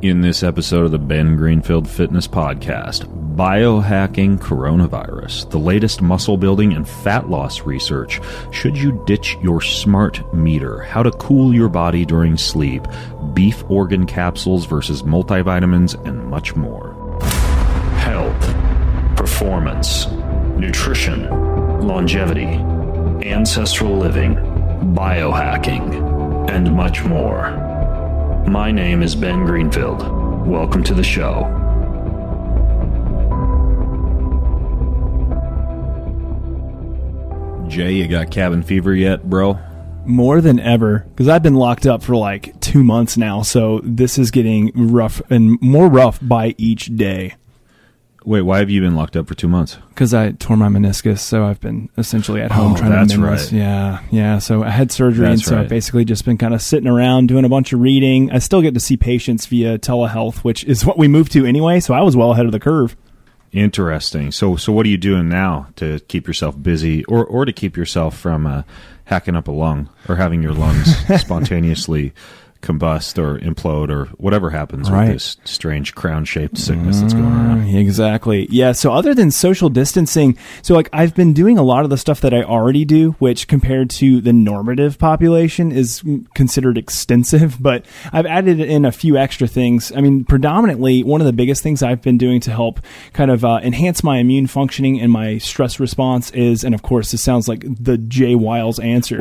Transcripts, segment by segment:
In this episode of the Ben Greenfield Fitness Podcast, biohacking coronavirus, the latest muscle building and fat loss research, should you ditch your smart meter, how to cool your body during sleep, beef organ capsules versus multivitamins, and much more. Health, performance, nutrition, longevity, ancestral living, biohacking, and much more. My name is Ben Greenfield. Welcome to the show. Jay, you got cabin fever yet, bro? More than ever, because I've been locked up for like 2 months now, so this is getting rough and more rough by each day. Wait, why have you been locked up for 2 months? Because I tore my meniscus, so I've been essentially at home trying to mend this. Yeah. So I had surgery, and so I've basically just been kind of sitting around doing a bunch of reading. I still get to see patients via telehealth, which is what we moved to anyway, so I was well ahead of the curve. Interesting. So what are you doing now to keep yourself busy or to keep yourself from hacking up a lung or having your lungs spontaneously combust or implode or whatever happens with this strange crown-shaped sickness that's going on? Exactly. Yeah, so other than social distancing, so like I've been doing a lot of the stuff that I already do, which compared to the normative population is considered extensive, but I've added in a few extra things. I mean, predominantly, one of the biggest things I've been doing to help kind of enhance my immune functioning and my stress response is, and of course, this sounds like the Jay Wiles answer.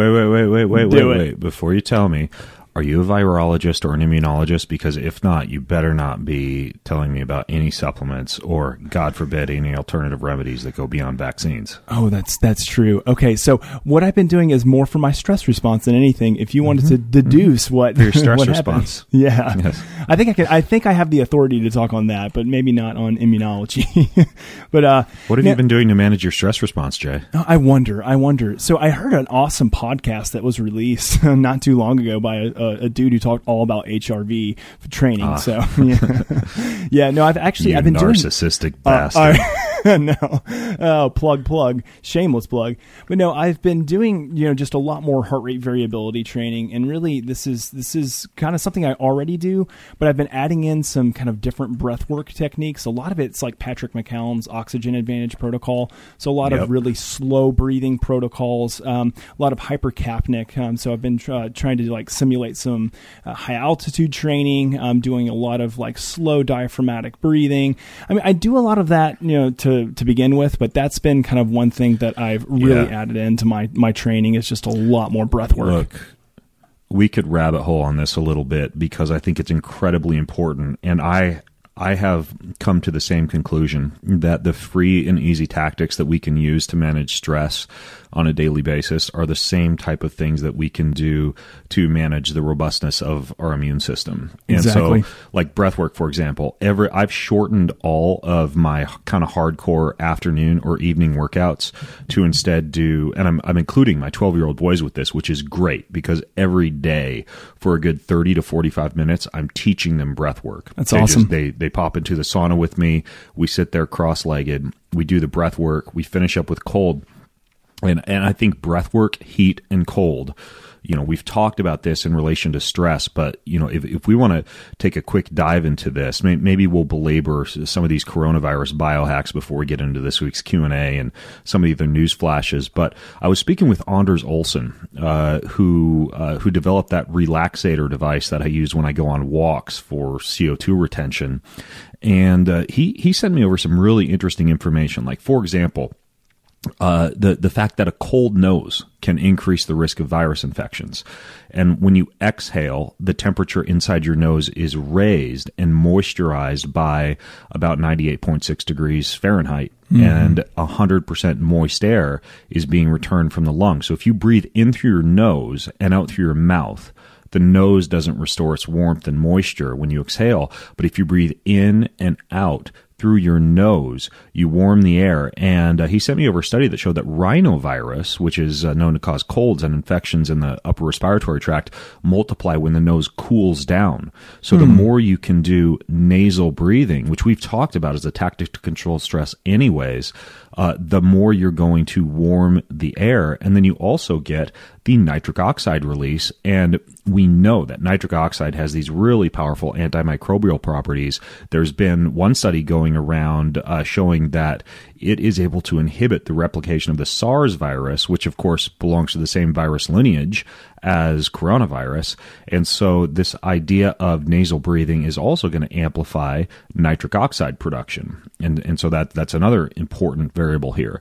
Wait. Before you tell me, are you a virologist or an immunologist? Because if not, you better not be telling me about any supplements or, God forbid, any alternative remedies that go beyond vaccines. Oh, that's true. Okay, so what I've been doing is more for my stress response than anything. If you wanted to deduce what your stress what response, yeah, yes. I think I have the authority to talk on that, but maybe not on immunology. But what have you been doing to manage your stress response, Jay? I wonder. So I heard an awesome podcast that was released not too long ago by a dude who talked all about HRV training. So no, I've been doing narcissistic bastard. No, plug, shameless plug. But no, I've been doing just a lot more heart rate variability training, and really this is kind of something I already do, but I've been adding in some kind of different breath work techniques. A lot of it's like Patrick McCallum's Oxygen Advantage protocol, so a lot of really slow breathing protocols, a lot of hypercapnic. So I've been trying to like simulate some high altitude training. I'm doing a lot of like slow diaphragmatic breathing. I mean, I do a lot of that, to begin with, but that's been kind of one thing that I've really added into my training is just a lot more breath work. Look, we could rabbit hole on this a little bit because I think it's incredibly important, and I have come to the same conclusion that the free and easy tactics that we can use to manage stress on a daily basis are the same type of things that we can do to manage the robustness of our immune system. Exactly. And so, like breath work, for example, I've shortened all of my kind of hardcore afternoon or evening workouts to instead do, and I'm including my 12-year-old boys with this, which is great because every day for a good 30 to 45 minutes, I'm teaching them breath work. That's awesome. They pop into the sauna with me. We sit there cross-legged. We do the breath work. We finish up with cold. And I think breath work, heat, and cold, we've talked about this in relation to stress, but, if we want to take a quick dive into this, maybe we'll belabor some of these coronavirus biohacks before we get into this week's Q&A and some of the other news flashes. But I was speaking with Anders Olsen, who developed that relaxator device that I use when I go on walks for CO2 retention. And he sent me over some really interesting information. Like, for example, the fact that a cold nose can increase the risk of virus infections. And when you exhale, the temperature inside your nose is raised and moisturized by about 98.6 degrees Fahrenheit. Mm-hmm. And 100% moist air is being returned from the lungs. So if you breathe in through your nose and out through your mouth, the nose doesn't restore its warmth and moisture when you exhale. But if you breathe in and out through your nose. You warm the air. And he sent me over a study that showed that rhinovirus, which is known to cause colds and infections in the upper respiratory tract, multiply when the nose cools down. So the more you can do nasal breathing, which we've talked about as a tactic to control stress anyways, the more you're going to warm the air. And then you also get the nitric oxide release. And we know that nitric oxide has these really powerful antimicrobial properties. There's been one study going around showing that it is able to inhibit the replication of the SARS virus, which of course belongs to the same virus lineage as coronavirus. And so this idea of nasal breathing is also going to amplify nitric oxide production. And so that's another important variable here.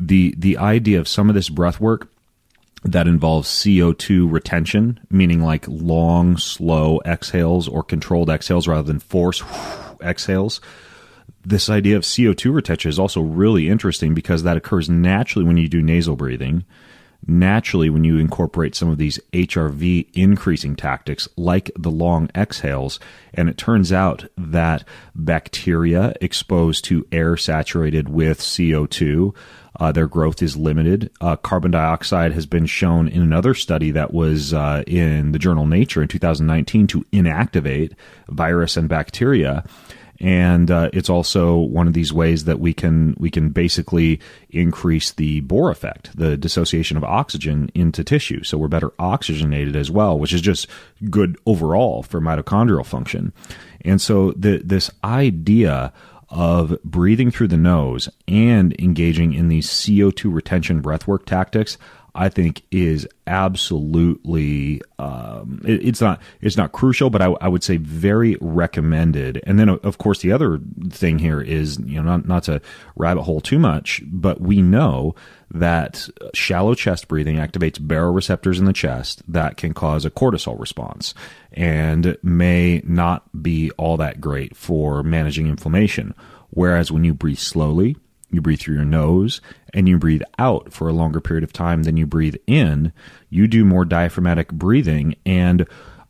The idea of some of this breath work that involves CO2 retention, meaning like long, slow exhales or controlled exhales rather than forced exhales. This idea of CO2 retention is also really interesting because that occurs naturally when you do nasal breathing, naturally when you incorporate some of these HRV increasing tactics like the long exhales. And it turns out that bacteria exposed to air saturated with CO2, their growth is limited. Carbon dioxide has been shown in another study that was in the journal Nature in 2019 to inactivate virus and bacteria. And it's also one of these ways that we can basically increase the Bohr effect, the dissociation of oxygen into tissue. So we're better oxygenated as well, which is just good overall for mitochondrial function. And so this idea of breathing through the nose and engaging in these CO2 retention breathwork tactics, I think is absolutely, it's not crucial, but I would say very recommended. And then of course the other thing here is, not to rabbit hole too much, but we know that shallow chest breathing activates baroreceptors in the chest that can cause a cortisol response and may not be all that great for managing inflammation. Whereas when you breathe slowly, you breathe through your nose, and you breathe out for a longer period of time than you breathe in, you do more diaphragmatic breathing. And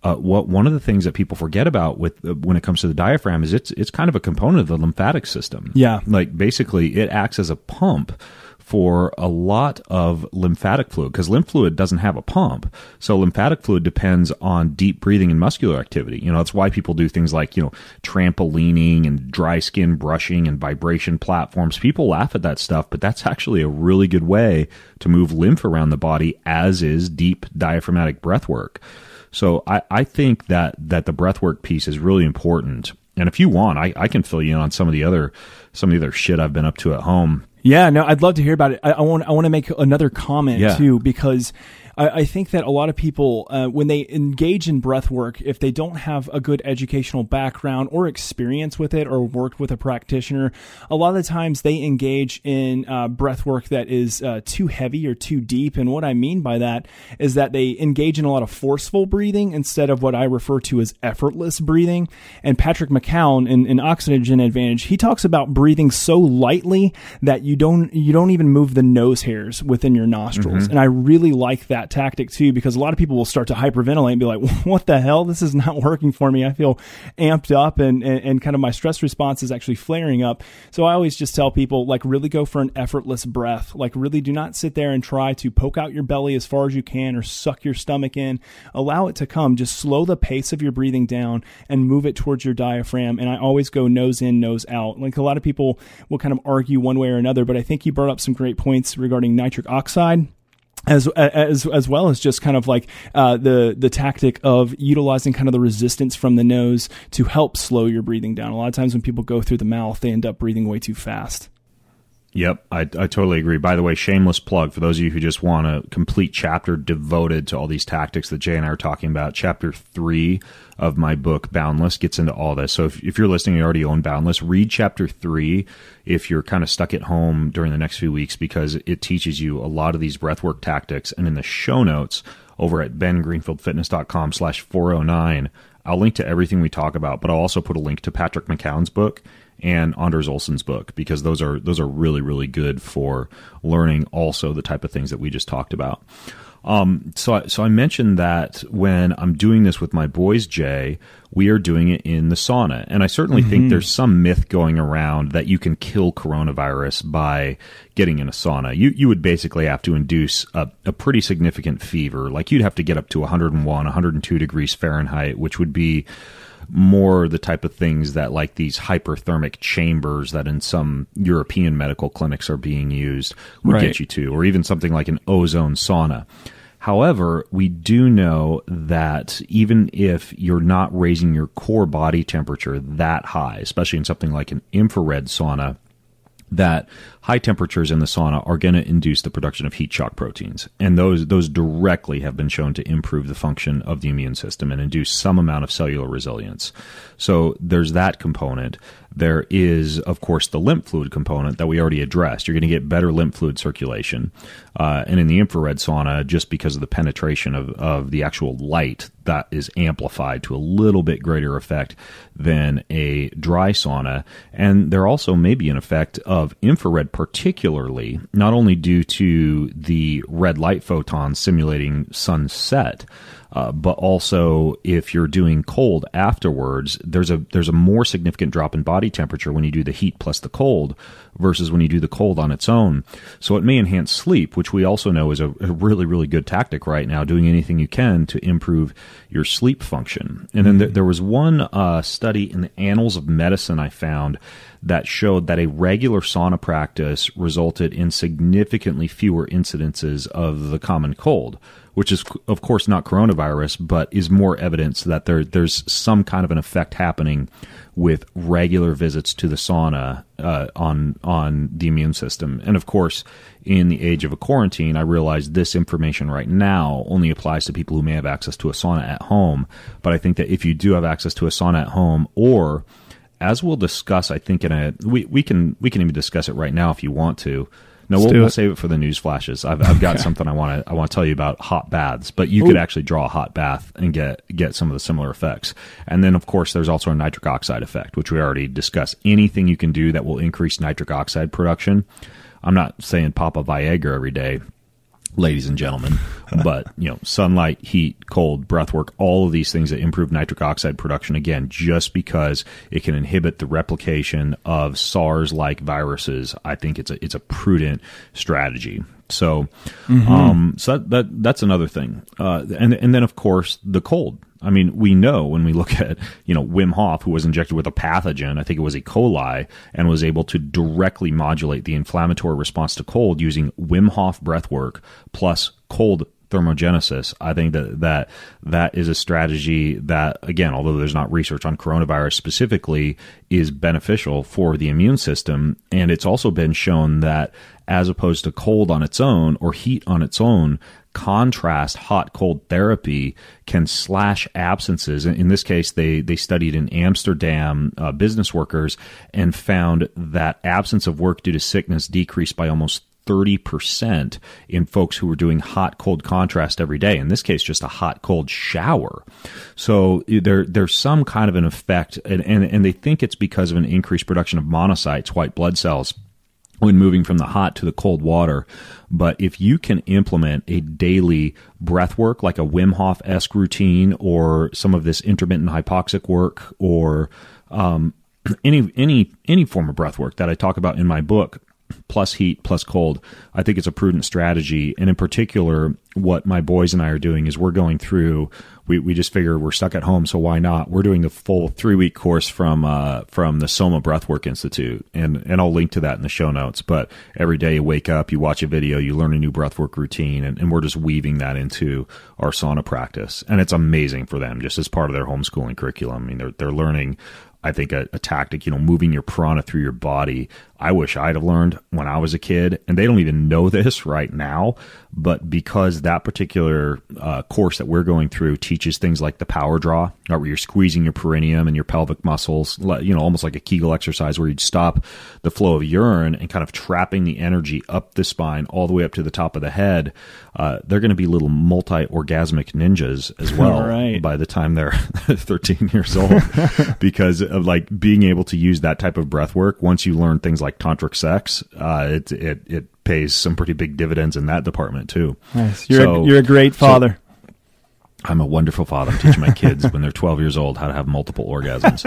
one of the things that people forget about when it comes to the diaphragm is it's kind of a component of the lymphatic system. Yeah. Like basically it acts as a pump for a lot of lymphatic fluid because lymph fluid doesn't have a pump. So lymphatic fluid depends on deep breathing and muscular activity. That's why people do things like, trampolining and dry skin brushing and vibration platforms. People laugh at that stuff, but that's actually a really good way to move lymph around the body, as is deep diaphragmatic breath work. So I think that the breath work piece is really important. And if you want, I can fill you in on some of the other shit I've been up to at home. Yeah, no, I'd love to hear about it. I want to make another comment too, because I think that a lot of people, when they engage in breath work, if they don't have a good educational background or experience with it or worked with a practitioner, a lot of the times they engage in breath work that is too heavy or too deep. And what I mean by that is that they engage in a lot of forceful breathing instead of what I refer to as effortless breathing. And Patrick McKeown in Oxygen Advantage, he talks about breathing so lightly that you don't even move the nose hairs within your nostrils. Mm-hmm. And I really like that tactic too, because a lot of people will start to hyperventilate and be like, what the hell? This is not working for me. I feel amped up and kind of my stress response is actually flaring up. So I always just tell people, like, really go for an effortless breath. Like, really do not sit there and try to poke out your belly as far as you can or suck your stomach in. Allow it to come. Just slow the pace of your breathing down and move it towards your diaphragm. And I always go nose in, nose out. Like, a lot of people will kind of argue one way or another, but I think you brought up some great points regarding nitric oxide. As well as just kind of like the tactic of utilizing kind of the resistance from the nose to help slow your breathing down. A lot of times when people go through the mouth, they end up breathing way too fast. Yep, I totally agree. By the way, shameless plug for those of you who just want a complete chapter devoted to all these tactics that Jay and I are talking about. Chapter 3 of my book, Boundless, gets into all this. So if you're listening, you already own Boundless, read Chapter 3 if you're kind of stuck at home during the next few weeks, because it teaches you a lot of these breathwork tactics. And in the show notes over at bengreenfieldfitness.com/409, I'll link to everything we talk about, but I'll also put a link to Patrick McKeown's book and Anders Olsen's book, because those are really, really good for learning also the type of things that we just talked about. So I mentioned that when I'm doing this with my boys, Jay, we are doing it in the sauna. And I certainly think there's some myth going around that you can kill coronavirus by getting in a sauna. You would basically have to induce a pretty significant fever. Like you'd have to get up to 101, 102 degrees Fahrenheit, which would be more the type of things that like these hyperthermic chambers that in some European medical clinics are being used would get you to, or even something like an ozone sauna. However, we do know that even if you're not raising your core body temperature that high, especially in something like an infrared sauna, that high temperatures in the sauna are going to induce the production of heat shock proteins. And those directly have been shown to improve the function of the immune system and induce some amount of cellular resilience. So there's that component. There is, of course, the lymph fluid component that we already addressed. You're going to get better lymph fluid circulation. And in the infrared sauna, just because of the penetration of the actual light, that is amplified to a little bit greater effect than a dry sauna. And there also may be an effect of infrared particularly, not only due to the red light photons simulating sunset, but also if you're doing cold afterwards, there's a more significant drop in body temperature when you do the heat plus the cold versus when you do the cold on its own. So it may enhance sleep, which we also know is a really, really good tactic right now, doing anything you can to improve your sleep function. And then there was one study in the Annals of Medicine I found that showed that a regular sauna practice resulted in significantly fewer incidences of the common cold, which is, of course, not coronavirus, but is more evidence that there's some kind of an effect happening with regular visits to the sauna on the immune system. And, of course, in the age of a quarantine, I realize this information right now only applies to people who may have access to a sauna at home. But I think that if you do have access to a sauna at home, or as we'll discuss, I think we can even discuss it right now if you want to. No, we'll save it for the news flashes. I've got something I want to tell you about hot baths, but you could actually draw a hot bath and get some of the similar effects. And then, of course, there's also a nitric oxide effect, which we already discussed. Anything you can do that will increase nitric oxide production. I'm not saying pop a Viagra every day, ladies and gentlemen, but sunlight, heat, cold, breath work, all of these things that improve nitric oxide production, again, just because it can inhibit the replication of SARS-like viruses, I think it's a prudent strategy. So, so that's another thing. And then, of course, the cold. I mean, we know when we look at, Wim Hof, who was injected with a pathogen, I think it was E. coli, and was able to directly modulate the inflammatory response to cold using Wim Hof breathwork plus cold thermogenesis. I think that is a strategy that, again, although there's not research on coronavirus specifically, is beneficial for the immune system. And it's also been shown that as opposed to cold on its own or heat on its own, contrast hot-cold therapy can slash absences. In this case, they studied in Amsterdam business workers and found that absence of work due to sickness decreased by almost 30% in folks who were doing hot-cold contrast every day. In this case, just a hot-cold shower. So there's some kind of an effect, and they think it's because of an increased production of monocytes, white blood cells, when moving from the hot to the cold water. But if you can implement a daily breath work like a Wim Hof-esque routine or some of this intermittent hypoxic work or any form of breath work that I talk about in my book, plus heat, plus cold, I think it's a prudent strategy. And in particular, what my boys and I are doing is we're going through, we just figure we're stuck at home, so why not? We're doing the full 3-week course from the Soma Breathwork Institute, and I'll link to that in the show notes. But every day you wake up, you watch a video, you learn a new breathwork routine, and we're just weaving that into our sauna practice. And it's amazing for them, just as part of their homeschooling curriculum. I mean, they're learning, I think, a tactic, moving your prana through your body. I wish I'd have learned when I was a kid, and they don't even know this right now, but because that particular course that we're going through teaches things like the power draw, where you're squeezing your perineum and your pelvic muscles, almost like a Kegel exercise where you'd stop the flow of urine and kind of trapping the energy up the spine all the way up to the top of the head. They're going to be little multi-orgasmic ninjas as well by the time they're 13 years old, because of like being able to use that type of breath work, once you learn things like tantric sex, it pays some pretty big dividends in that department too. Nice. You're a great father. I'm a wonderful father. I'm teaching my kids when they're 12 years old how to have multiple orgasms.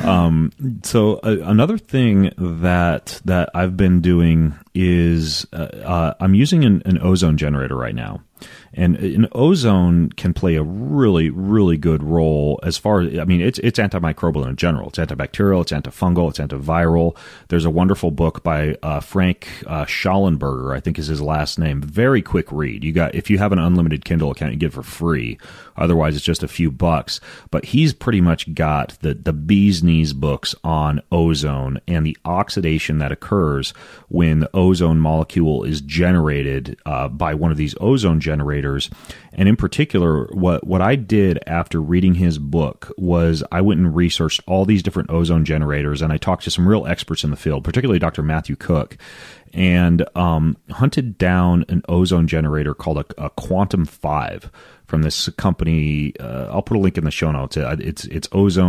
Another thing that I've been doing is I'm using an ozone generator right now. And an ozone can play a really, really good role as far as, I mean, it's antimicrobial in general. It's antibacterial, it's antifungal, it's antiviral. There's a wonderful book by Frank Schallenberger, I think is his last name. Very quick read. If you have an unlimited Kindle account, you get it for free. Otherwise, it's just a few bucks. But he's pretty much got the bee's knees books on ozone and the oxidation that occurs when the ozone molecule is generated by one of these ozone generators. And in particular, what I did after reading his book was I went and researched all these different ozone generators, and I talked to some real experts in the field, particularly Dr. Matthew Cook, and hunted down an ozone generator called a Quantum 5 from this company. I'll put a link in the show notes. It's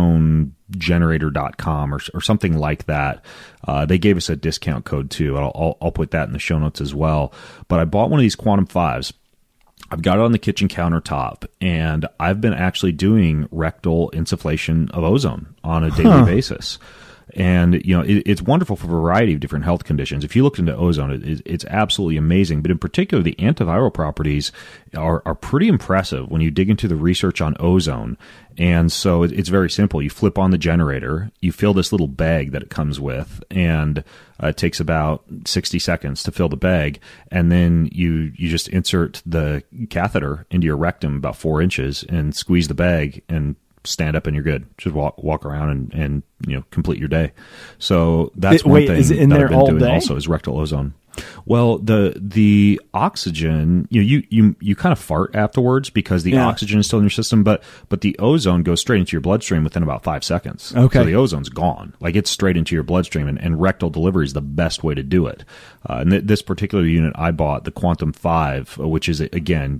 ozonegenerator.com or something like that. They gave us a discount code too. I'll put that in the show notes as well. But I bought one of these Quantum 5s. I've got it on the kitchen countertop, and I've been actually doing rectal insufflation of ozone on a daily basis. And, it's wonderful for a variety of different health conditions. If you look into ozone, it's absolutely amazing. But in particular, the antiviral properties are pretty impressive when you dig into the research on ozone. And so it's very simple. You flip on the generator, you fill this little bag that it comes with, and it takes about 60 seconds to fill the bag. And then you just insert the catheter into your rectum about 4 inches and squeeze the bag and stand up and you're good. Just walk around and complete your day. So that's one thing is it in that there I've been all doing day? also is rectal ozone. Well, the oxygen, you kind of fart afterwards because the oxygen is still in your system, but the ozone goes straight into your bloodstream within about 5 seconds. Okay. So the ozone's gone. Like, it's straight into your bloodstream, and rectal delivery is the best way to do it. And this particular unit I bought, the Quantum 5, which is, again,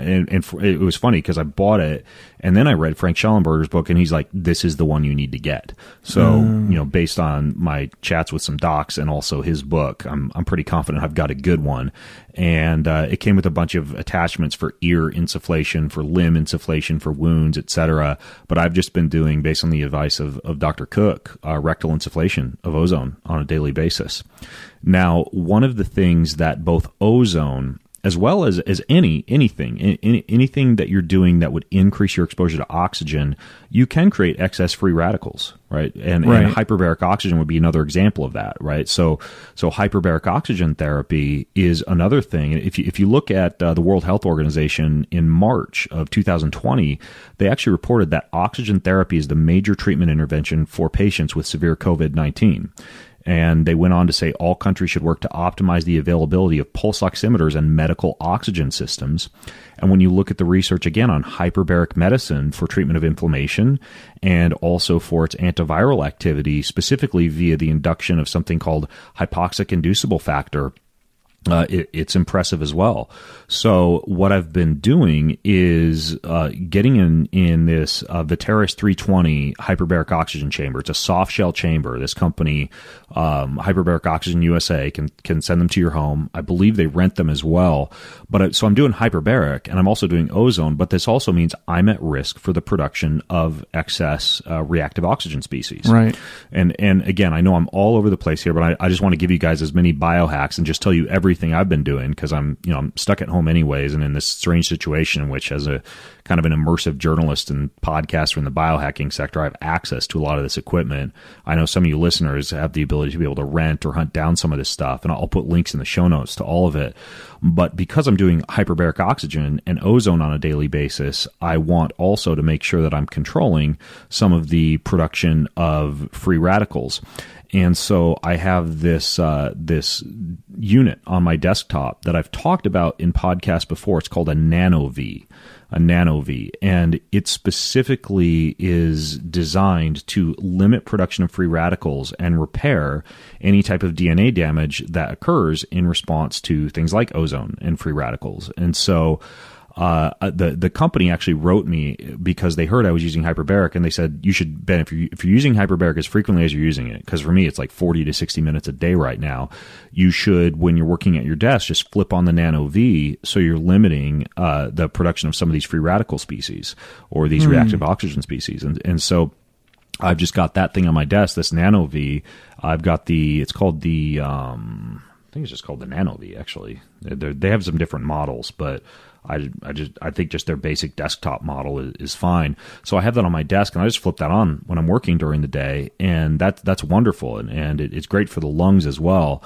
it was funny because I bought it and then I read Frank Schallenberger's book, and he's like, this is the one you need to get. So, based on my chats with some docs and also his book, I'm pretty confident I've got a good one. And it came with a bunch of attachments for ear insufflation, for limb insufflation, for wounds, etc. But I've just been doing, based on the advice of Dr. Cook, rectal insufflation of ozone on a daily basis. Now, one of the things that both ozone, as well as anything that you're doing that would increase your exposure to oxygen, you can create excess free radicals, right? And hyperbaric oxygen would be another example of that, right? So hyperbaric oxygen therapy is another thing. If you look at the World Health Organization in March of 2020, they actually reported that oxygen therapy is the major treatment intervention for patients with severe COVID-19. And they went on to say all countries should work to optimize the availability of pulse oximeters and medical oxygen systems. And when you look at the research again on hyperbaric medicine for treatment of inflammation and also for its antiviral activity, specifically via the induction of something called hypoxic inducible factor, it's impressive as well. So what I've been doing is getting in this Viteris 320 hyperbaric oxygen chamber. It's a soft shell chamber. This company, Hyperbaric Oxygen USA, can send them to your home. I believe they rent them as well. So I'm doing hyperbaric, and I'm also doing ozone, but this also means I'm at risk for the production of excess reactive oxygen species. Right. And again, I know I'm all over the place here, but I just want to give you guys as many biohacks and just tell you everything I've been doing, because I'm stuck at home anyways, and in this strange situation in which, as a kind of an immersive journalist and podcaster in the biohacking sector, I have access to a lot of this equipment. I know some of you listeners have the ability to be able to rent or hunt down some of this stuff, and I'll put links in the show notes to all of it. But because I'm doing hyperbaric oxygen and ozone on a daily basis, I want also to make sure that I'm controlling some of the production of free radicals. And so I have this unit on my desktop that I've talked about in podcasts before. It's called a NanoV, and it specifically is designed to limit production of free radicals and repair any type of DNA damage that occurs in response to things like ozone and free radicals. And so the company actually wrote me because they heard I was using hyperbaric, and they said, you should, Ben, if you're using hyperbaric as frequently as you're using it, because for me it's like 40 to 60 minutes a day right now, you should, when you're working at your desk, just flip on the Nano V, so you're limiting the production of some of these free radical species or these reactive oxygen species. And so I've just got that thing on my desk, this Nano V. I've got it's called the, I think it's just called the Nano V, actually. They have some different models, but I think just their basic desktop model is fine. So I have that on my desk, and I just flip that on when I'm working during the day, and that's wonderful, and it's great for the lungs as well.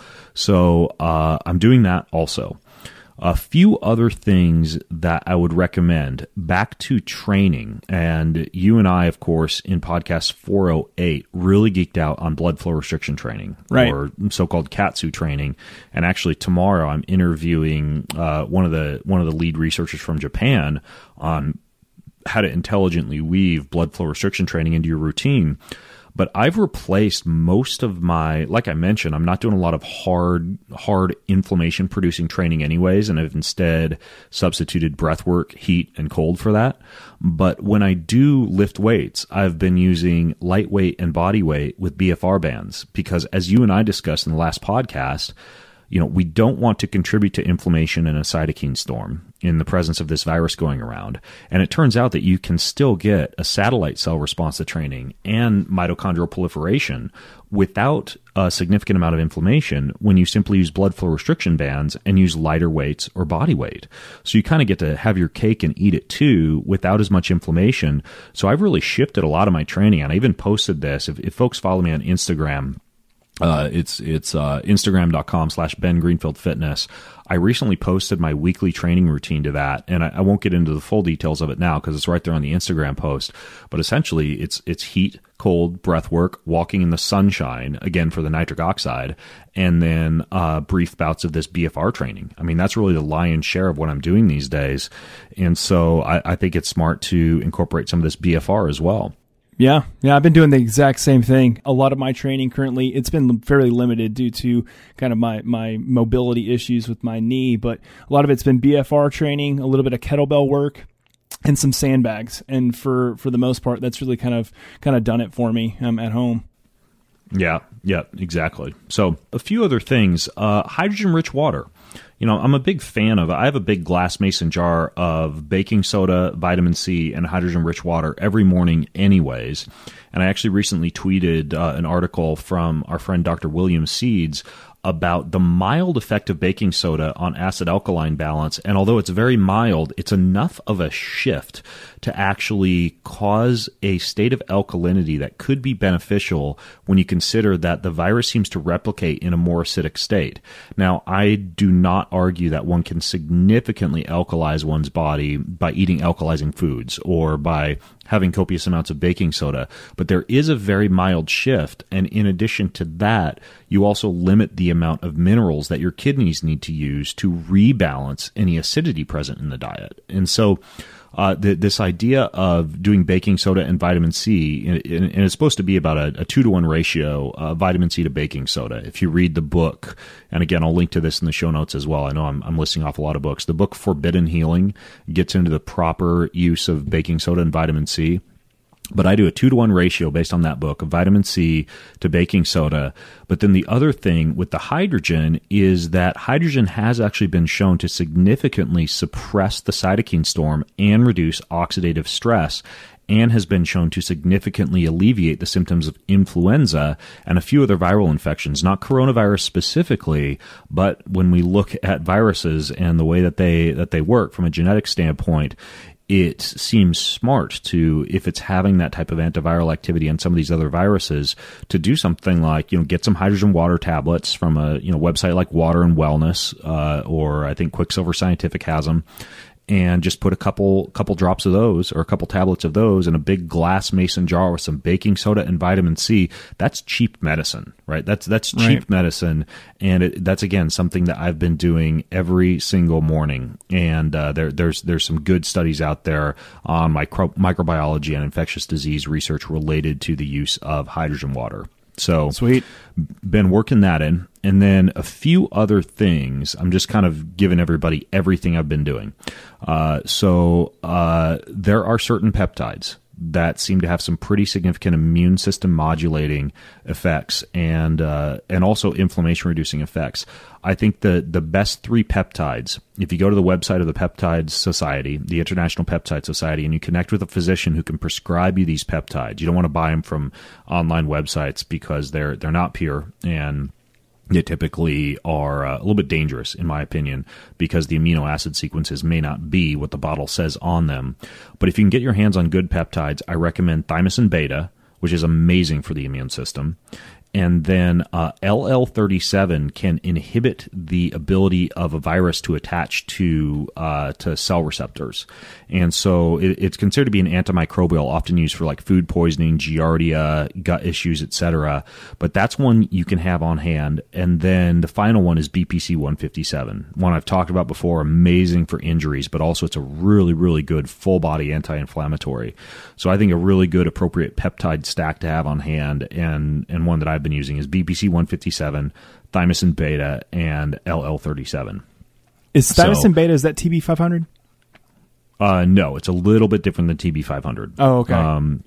So I'm doing that also. A few other things that I would recommend back to training. And you and I, of course, in podcast 408, really geeked out on blood flow restriction training, right, or so-called KAATSU training. And actually tomorrow I'm interviewing one of the lead researchers from Japan on how to intelligently weave blood flow restriction training into your routine. But I've replaced most of my, like I mentioned, I'm not doing a lot of hard inflammation producing training anyways, and I've instead substituted breath work, heat, and cold for that. But when I do lift weights, I've been using lightweight and body weight with BFR bands, because as you and I discussed in the last podcast, we don't want to contribute to inflammation in a cytokine storm in the presence of this virus going around. And it turns out that you can still get a satellite cell response to training and mitochondrial proliferation without a significant amount of inflammation when you simply use blood flow restriction bands and use lighter weights or body weight. So you kind of get to have your cake and eat it too without as much inflammation. So I've really shifted a lot of my training, and I even posted this. If folks follow me on Instagram, it's Instagram.com/Ben Greenfield Fitness. I recently posted my weekly training routine to that, and I won't get into the full details of it now because it's right there on the Instagram post. But essentially, it's heat, cold, breath work, walking in the sunshine, again for the nitric oxide, and then brief bouts of this BFR training. I mean, that's really the lion's share of what I'm doing these days. And so I think it's smart to incorporate some of this BFR as well. Yeah, I've been doing the exact same thing. A lot of my training currently, it's been fairly limited due to kind of my mobility issues with my knee, but a lot of it's been BFR training, a little bit of kettlebell work, and some sandbags. And for the most part, that's really kind of done it for me at home. Yeah, exactly. So a few other things. Hydrogen-rich water. I'm a big fan of, I have a big glass mason jar of baking soda, vitamin C, and hydrogen-rich water every morning anyways. And I actually recently tweeted an article from our friend Dr. William Seeds about the mild effect of baking soda on acid-alkaline balance. And although it's very mild, it's enough of a shift to actually cause a state of alkalinity that could be beneficial when you consider that the virus seems to replicate in a more acidic state. Now, I do not argue that one can significantly alkalize one's body by eating alkalizing foods or by having copious amounts of baking soda, but there is a very mild shift, and in addition to that, you also limit the amount of minerals that your kidneys need to use to rebalance any acidity present in the diet. And so this idea of doing baking soda and vitamin C, and it's supposed to be about a 2-to-1 ratio vitamin C to baking soda. If you read the book, and again, I'll link to this in the show notes as well. I know I'm listing off a lot of books. The book Forbidden Healing gets into the proper use of baking soda and vitamin C. But I do a 2-to-1 ratio based on that book of vitamin C to baking soda. But then the other thing with the hydrogen is that hydrogen has actually been shown to significantly suppress the cytokine storm and reduce oxidative stress, and has been shown to significantly alleviate the symptoms of influenza and a few other viral infections, not coronavirus specifically, but when we look at viruses and the way that they work from a genetic standpoint, it seems smart to, if it's having that type of antiviral activity on some of these other viruses, to do something like, get some hydrogen water tablets from a, website like Water and Wellness, or I think Quicksilver Scientific has them, and just put a couple drops of those or a couple tablets of those in a big glass mason jar with some baking soda and vitamin C. That's cheap medicine, right? That's cheap right. medicine, and that's again something that I've been doing every single morning. And there's some good studies out there on microbiology and infectious disease research related to the use of hydrogen water. So sweet. Been working that in. And then a few other things. I'm just kind of giving everybody everything I've been doing. So there are certain peptides that seem to have some pretty significant immune system modulating effects and also inflammation reducing effects. I think the best 3 peptides, if you go to the website of the Peptide Society, the International Peptide Society, and you connect with a physician who can prescribe you these peptides, you don't want to buy them from online websites because they're not pure, and they typically are a little bit dangerous, in my opinion, because the amino acid sequences may not be what the bottle says on them. But if you can get your hands on good peptides, I recommend thymosin beta, which is amazing for the immune system. And then LL37 can inhibit the ability of a virus to attach to cell receptors. And so it's considered to be an antimicrobial, often used for like food poisoning, giardia, gut issues, etc. But that's one you can have on hand. And then the final one is BPC 157, one I've talked about before, amazing for injuries, but also it's a really, really good full body anti-inflammatory. So I think a really good appropriate peptide stack to have on hand, and one that I've been using is BPC 157, thymosin beta, and LL37. Is thymosin beta, is that TB 500? No, it's a little bit different than TB 500. Oh, okay.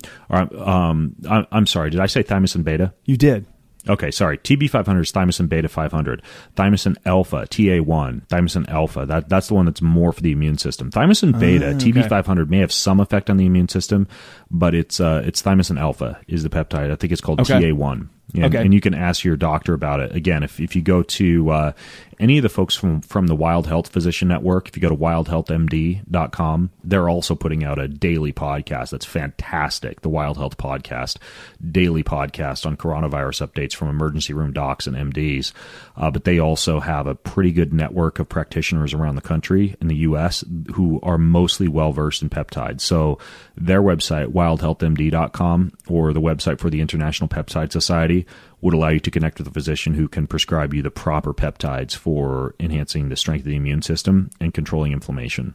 I'm sorry. Did I say thymosin beta? You did. Okay, sorry. TB 500 is thymosin beta 500. Thymosin alpha, TA1, thymosin alpha, that's the one that's more for the immune system. Thymosin beta, TB 500 may have some effect on the immune system, but it's thymosin alpha is the peptide. I think it's called TA1. And you can ask your doctor about it. Again, if you go to any of the folks from the Wild Health Physician Network, if you go to wildhealthmd.com, they're also putting out a daily podcast that's fantastic, the Wild Health Podcast, daily podcast on coronavirus updates from emergency room docs and MDs. But they also have a pretty good network of practitioners around the country in the U.S. who are mostly well-versed in peptides. So their website, wildhealthmd.com, or the website for the International Peptide Society, would allow you to connect with a physician who can prescribe you the proper peptides for enhancing the strength of the immune system and controlling inflammation.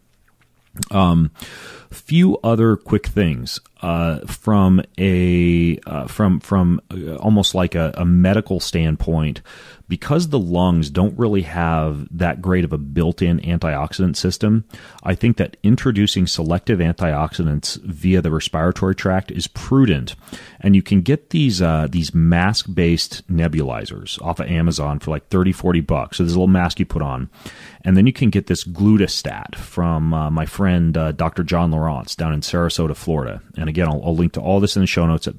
Few other quick things from almost like a medical standpoint. Because the lungs don't really have that great of a built-in antioxidant system, I think that introducing selective antioxidants via the respiratory tract is prudent. And you can get these mask-based nebulizers off of Amazon for like $30-$40. So there's a little mask you put on. And then you can get this Glutastat from my friend Dr. John Lawrence down in Sarasota, Florida. And again, I'll link to all this in the show notes at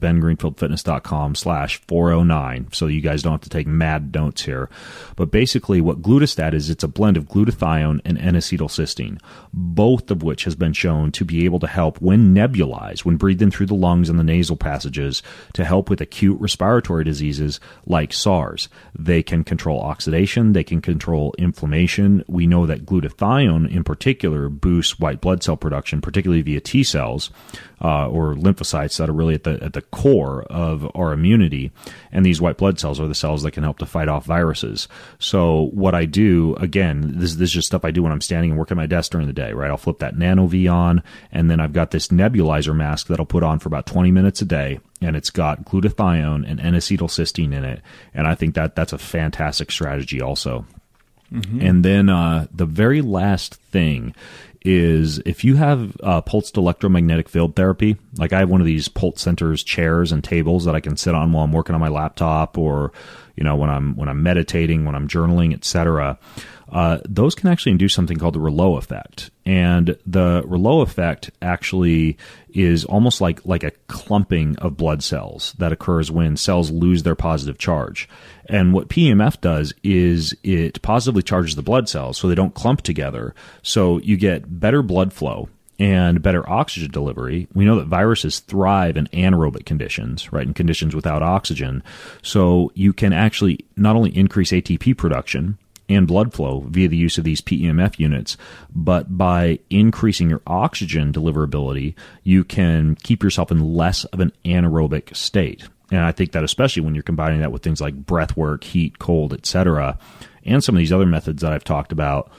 bengreenfieldfitness.com/409, so you guys don't have to take mad notes here. But basically what Glutastat is, it's a blend of glutathione and N-acetylcysteine, both of which has been shown to be able to help when nebulized, when breathed in through the lungs and the nasal passages, to help with acute respiratory diseases like SARS. They can control oxidation, they can control inflammation. We know that glutathione in particular boosts white blood cell production, particularly via T cells or lymphocytes that are really at the core of our immunity. And these white blood cells are the cells that can help to fight off viruses. So what I do, again, this is just stuff I do when I'm standing and working at my desk during the day, right? I'll flip that Nano-V on, and then I've got this nebulizer mask that I'll put on for about 20 minutes a day, and it's got glutathione and N-acetylcysteine in it. And I think that's a fantastic strategy also. Mm-hmm. And then the very last thing is if you have pulsed electromagnetic field therapy, like I have one of these Pulse Centers chairs and tables that I can sit on while I'm working on my laptop, or when I'm meditating, when I'm journaling, etc. Those can actually induce something called the Rayleigh effect. And the Rayleigh effect actually is almost like a clumping of blood cells that occurs when cells lose their positive charge. And what PEMF does is it positively charges the blood cells so they don't clump together. So you get better blood flow and better oxygen delivery. We know that viruses thrive in anaerobic conditions, right, in conditions without oxygen. So you can actually not only increase ATP production and blood flow via the use of these PEMF units, but by increasing your oxygen deliverability, you can keep yourself in less of an anaerobic state. And I think that especially when you're combining that with things like breath work, heat, cold, etc., and some of these other methods that I've talked about,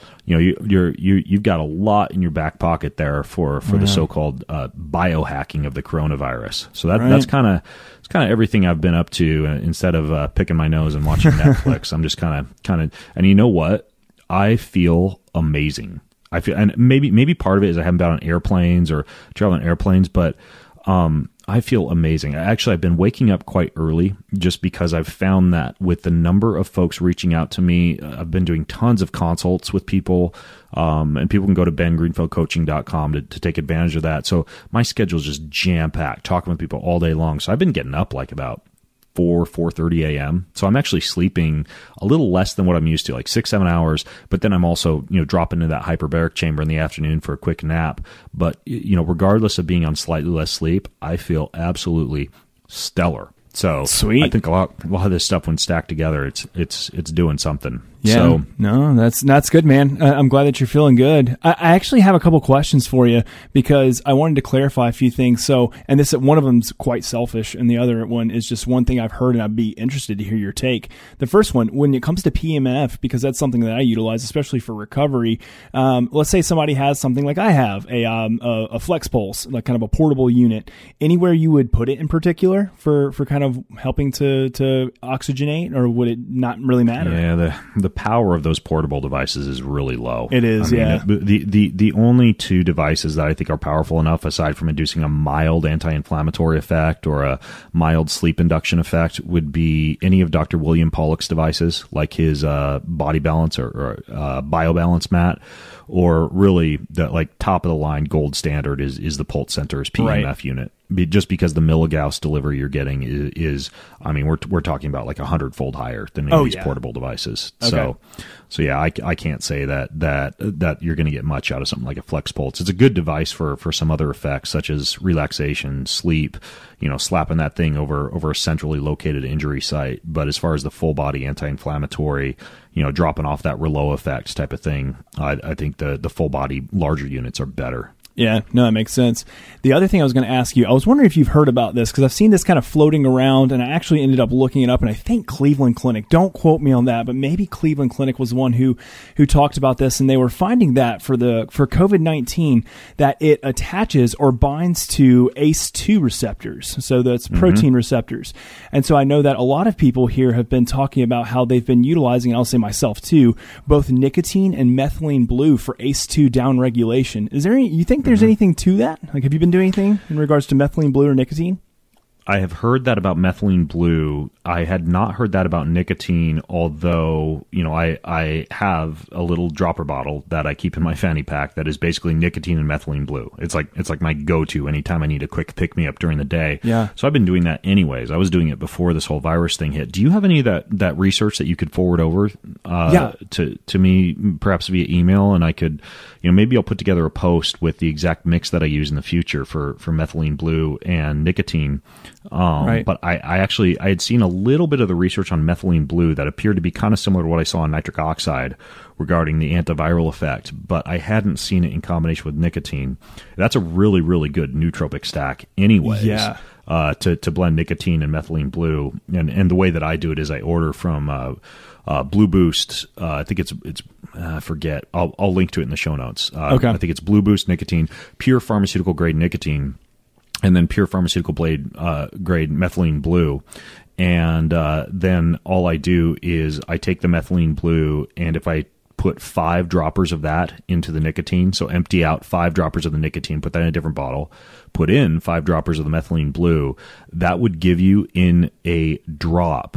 you've got a lot in your back pocket there for the so-called biohacking of the coronavirus. So that's kind of everything I've been up to. Instead of picking my nose and watching Netflix, I'm just kind of, and you know what? I feel amazing. I feel, and maybe part of it is I haven't been on airplanes or traveling on airplanes, but I feel amazing. Actually, I've been waking up quite early just because I've found that with the number of folks reaching out to me, I've been doing tons of consults with people, and people can go to bengreenfeldcoaching.com to take advantage of that. So my schedule is just jam-packed, talking with people all day long. So I've been getting up like about 4:30 a.m. So I'm actually sleeping a little less than what I'm used to, like 6-7 hours. But then I'm also, dropping into that hyperbaric chamber in the afternoon for a quick nap. But, regardless of being on slightly less sleep, I feel absolutely stellar. So sweet. I think a lot of this stuff when stacked together, it's doing something. Yeah, so, no, that's good, man. I'm glad that you're feeling good. I actually have a couple questions for you because I wanted to clarify a few things. So, and one of them's quite selfish, and the other one is just one thing I've heard, and I'd be interested to hear your take. The first one, when it comes to PMF, because that's something that I utilize, especially for recovery. Let's say somebody has something like I have, a Flex Pulse, like kind of a portable unit. Anywhere you would put it in particular for kind of helping to oxygenate, or would it not really matter? Yeah, the power of those portable devices is really low. It is, The only two devices that I think are powerful enough, aside from inducing a mild anti-inflammatory effect or a mild sleep induction effect, would be any of Dr. William Pollack's devices, like his body balance or BioBalance mat, or really the top of the line gold standard is the Pulse Center's PMF unit. Just because the milligauss delivery you're getting is we're talking about like 100-fold higher than any of these portable devices. Okay. So yeah, I can't say that you're going to get much out of something like a Flex Pulse. It's a good device for some other effects such as relaxation, sleep, slapping that thing over a centrally located injury site. But as far as the full body anti-inflammatory, dropping off that Rouleau effect type of thing, I think the full body larger units are better. Yeah, no, that makes sense. The other thing I was going to ask you, I was wondering if you've heard about this, because I've seen this kind of floating around, and I actually ended up looking it up, and I think Cleveland Clinic, don't quote me on that, but maybe Cleveland Clinic was the one who talked about this, and they were finding that for COVID-19, that it attaches or binds to ACE2 receptors, so that's protein receptors. And so I know that a lot of people here have been talking about how they've been utilizing, and I'll say myself too, both nicotine and methylene blue for ACE2 downregulation. Is there you think there's anything to that? Like, have you been doing anything in regards to methylene blue or nicotine? I have heard that about methylene blue. I had not heard that about nicotine, although, I have a little dropper bottle that I keep in my fanny pack that is basically nicotine and methylene blue. It's like my go-to anytime I need a quick pick-me-up during the day. Yeah. So I've been doing that anyways. I was doing it before this whole virus thing hit. Do you have any of that research that you could forward over to me, perhaps via email, and I could, maybe I'll put together a post with the exact mix that I use in the future for methylene blue and nicotine. Right. But I had seen a little bit of the research on methylene blue that appeared to be kind of similar to what I saw on nitric oxide regarding the antiviral effect, but I hadn't seen it in combination with nicotine. That's a really, really good nootropic stack anyways. Yeah. To blend nicotine and methylene blue. And the way that I do it is I order from Blue Boost. I think it's I forget. I'll link to it in the show notes. Okay. I think it's Blue Boost nicotine, pure pharmaceutical grade nicotine, and then pure pharmaceutical grade methylene blue. And then all I do is I take the methylene blue, and if I put 5 droppers of that into the nicotine, so empty out 5 droppers of the nicotine, put that in a different bottle, put in 5 droppers of the methylene blue, that would give you in a drop,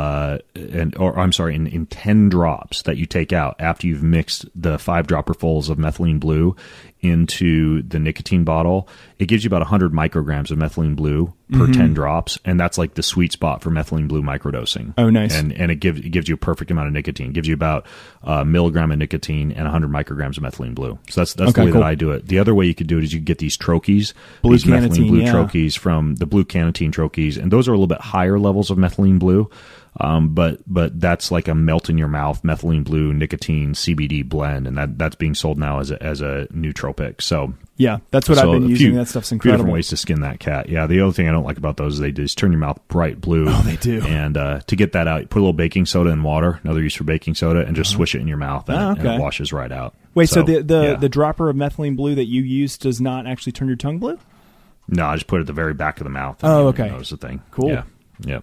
in 10 drops that you take out after you've mixed the 5 dropperfuls of methylene blue into the nicotine bottle, it gives you about 100 micrograms of methylene blue per 10 drops, and that's like the sweet spot for methylene blue microdosing. Oh, nice. And it gives you a perfect amount of nicotine. It gives you about a milligram of nicotine and 100 micrograms of methylene blue. So that's the way that I do it. The other way you could do it is you get these troches. Blue these methylene carnitine, blue yeah. troches from the blue carnitine troches, and those are a little bit higher levels of methylene blue. But that's like a melt in your mouth methylene blue nicotine CBD blend, and that's being sold now as a nootropic. So yeah, that's what I've been using. That stuff's few incredible. different ways to skin that cat. Yeah, the other thing I don't like about those is they just turn your mouth bright blue. Oh, they do. And to get that out, you put a little baking soda in water, another use for baking soda, and just swish it in your mouth, and it washes right out. Wait, so the dropper of methylene blue that you use does not actually turn your tongue blue? No, I just put it at the very back of the mouth. Oh, okay. That was the thing. Cool. Yeah. Yeah.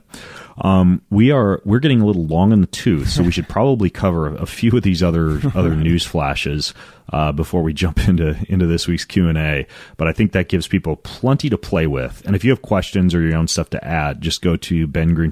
We're getting a little long in the tooth, so we should probably cover a few of these other news flashes before we jump into this week's Q&A. But I think that gives people plenty to play with. And if you have questions or your own stuff to add, just go to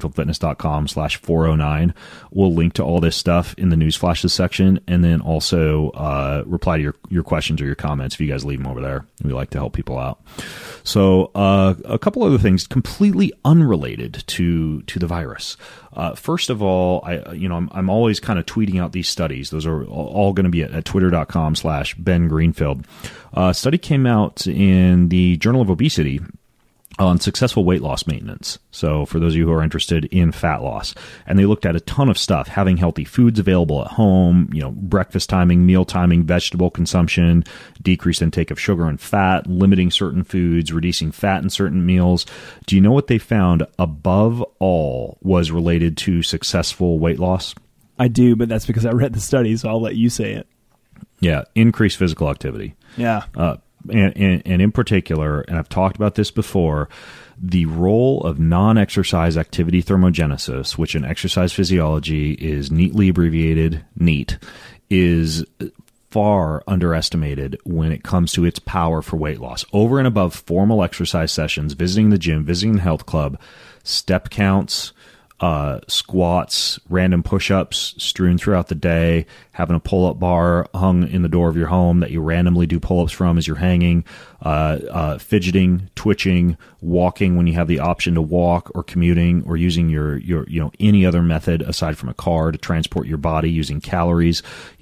bengreenfieldfitness.com/409. We'll link to all this stuff in the news flashes section, and then also reply to your questions or your comments if you guys leave them over there. We like to help people out. So a couple other things completely unrelated to the virus. First of all, I'm always kind of tweeting out these studies. Those are all going to be at twitter.com/Ben Greenfield. Study came out in the Journal of Obesity on successful weight loss maintenance. So for those of you who are interested in fat loss, and they looked at a ton of stuff, having healthy foods available at home, breakfast timing, meal timing, vegetable consumption, decreased intake of sugar and fat, limiting certain foods, reducing fat in certain meals. Do you know what they found above all was related to successful weight loss? I do, but that's because I read the study, so I'll let you say it. Yeah, increased physical activity. Yeah. And in particular, and I've talked about this before, the role of non-exercise activity thermogenesis, which in exercise physiology is neatly abbreviated NEAT, is far underestimated when it comes to its power for weight loss. Over and above formal exercise sessions, visiting the gym, visiting the health club, step counts, squats, random push-ups strewn throughout the day, having a pull-up bar hung in the door of your home that you randomly do pull-ups from as you're hanging, fidgeting, twitching, walking when you have the option to walk, or commuting, or using your any other method aside from a car to transport your body using calories.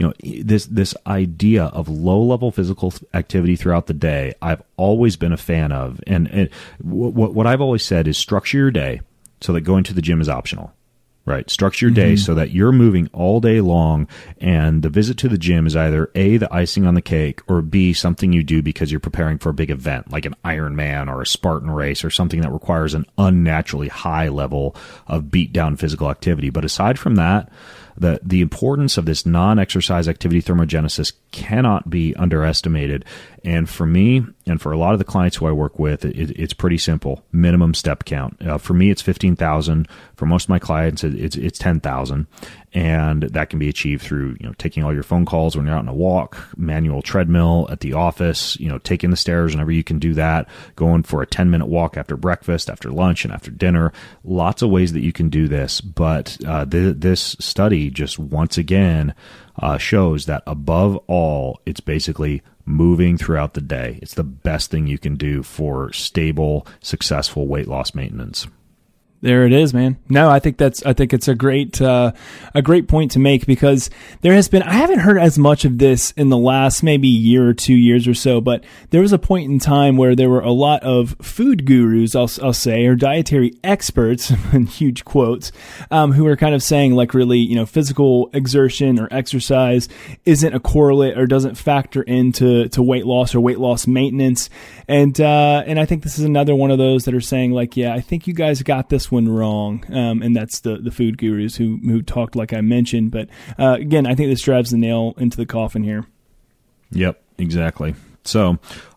This idea of low-level physical activity throughout the day, I've always been a fan of, and what I've always said is structure your day so that going to the gym is optional, right? Structure your day so that you're moving all day long, and the visit to the gym is either A, the icing on the cake, or B, something you do because you're preparing for a big event like an Ironman or a Spartan race or something that requires an unnaturally high level of beat down physical activity. But aside from that, the importance of this non-exercise activity thermogenesis cannot be underestimated. And for me, and for a lot of the clients who I work with, it's pretty simple. Minimum step count. For me, it's 15,000. For most of my clients, it's 10,000. And that can be achieved through, taking all your phone calls when you're out on a walk, manual treadmill at the office, taking the stairs whenever you can do that, going for a 10-minute walk after breakfast, after lunch, and after dinner. Lots of ways that you can do this. But this study just once again shows that above all, it's basically moving throughout the day. It's the best thing you can do for stable, successful weight loss maintenance. There it is, man. No, I think it's a great point to make, because I haven't heard as much of this in the last maybe year or 2 years or so, but there was a point in time where there were a lot of food gurus, I'll say, or dietary experts, in huge quotes, who were kind of saying like really, physical exertion or exercise isn't a correlate or doesn't factor into weight loss or weight loss maintenance. And I think this is another one of those that are saying like, yeah, I think you guys got this one wrong. And that's the food gurus who talked like I mentioned. But again, I think this drives the nail into the coffin here. Yep, exactly. So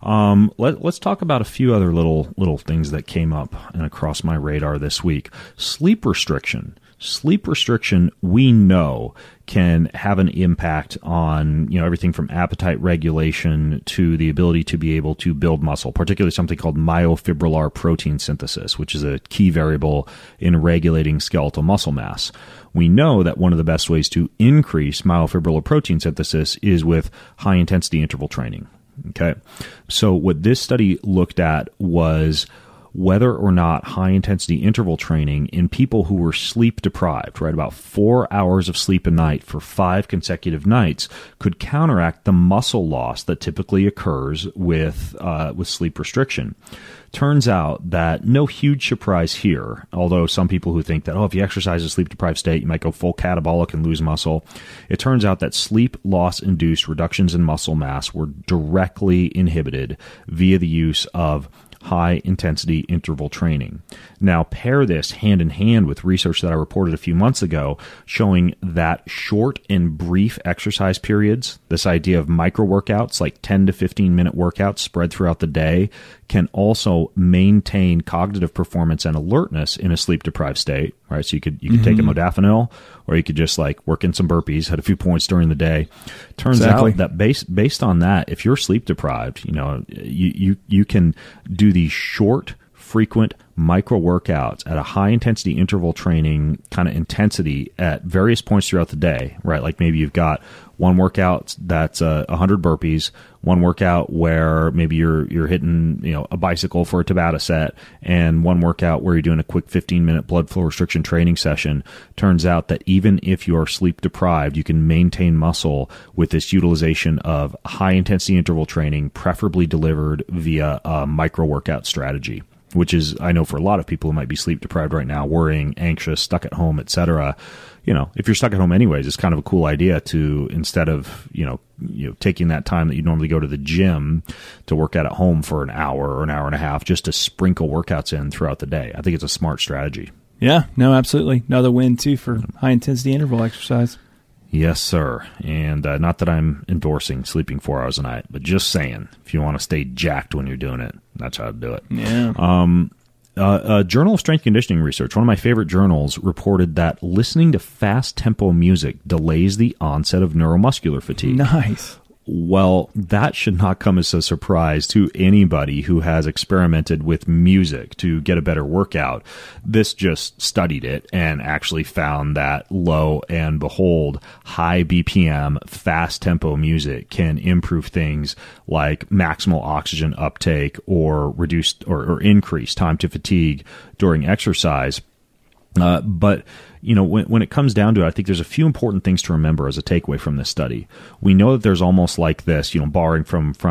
let's talk about a few other little things that came up and across my radar this week. Sleep restriction. Sleep restriction, we know, can have an impact on everything from appetite regulation to the ability to be able to build muscle, particularly something called myofibrillar protein synthesis, which is a key variable in regulating skeletal muscle mass. We know that one of the best ways to increase myofibrillar protein synthesis is with high-intensity interval training. Okay, so what this study looked at was whether or not high-intensity interval training in people who were sleep-deprived, right, about 4 hours of sleep a night for 5 consecutive nights, could counteract the muscle loss that typically occurs with sleep restriction. Turns out that no huge surprise here, although some people who think that, if you exercise in a sleep-deprived state, you might go full catabolic and lose muscle. It turns out that sleep loss-induced reductions in muscle mass were directly inhibited via the use of high-intensity interval training. Now, pair this hand in hand with research that I reported a few months ago showing that short and brief exercise periods, this idea of micro-workouts, like 10 to 15-minute workouts spread throughout the day, can also maintain cognitive performance and alertness in a sleep-deprived state, right? So you could take a modafinil, or you could just like work in some burpees, had a few points during the day. Turns out that based on that, if you're sleep-deprived, you can do these short, frequent micro workouts at a high intensity interval training kind of intensity at various points throughout the day, right? Like maybe you've got one workout that's 100 burpees, one workout where maybe you're hitting a bicycle for a Tabata set, and one workout where you're doing a quick 15-minute blood flow restriction training session. Turns out that even if you're sleep deprived, you can maintain muscle with this utilization of high intensity interval training, preferably delivered via a micro workout strategy, which is, I know for a lot of people who might be sleep deprived right now, worrying, anxious, stuck at home, etc. If you're stuck at home anyways, it's kind of a cool idea to, instead of, taking that time that you normally go to the gym to work out at home for an hour or an hour and a half, just to sprinkle workouts in throughout the day. I think it's a smart strategy. Yeah, no, absolutely. Another win too for high intensity interval exercise. Yes, sir. And not that I'm endorsing sleeping 4 hours a night, but just saying, if you want to stay jacked when you're doing it, that's how to do it. Yeah. Journal of Strength Conditioning Research, one of my favorite journals, reported that listening to fast tempo music delays the onset of neuromuscular fatigue. Nice. Well, that should not come as a surprise to anybody who has experimented with music to get a better workout. This just studied it and actually found that, lo and behold, high BPM, fast tempo music can improve things like maximal oxygen uptake or reduced or increased time to fatigue during exercise. But when it comes down to it, I think there's a few important things to remember as a takeaway from this study. We know that there's almost like this, borrowing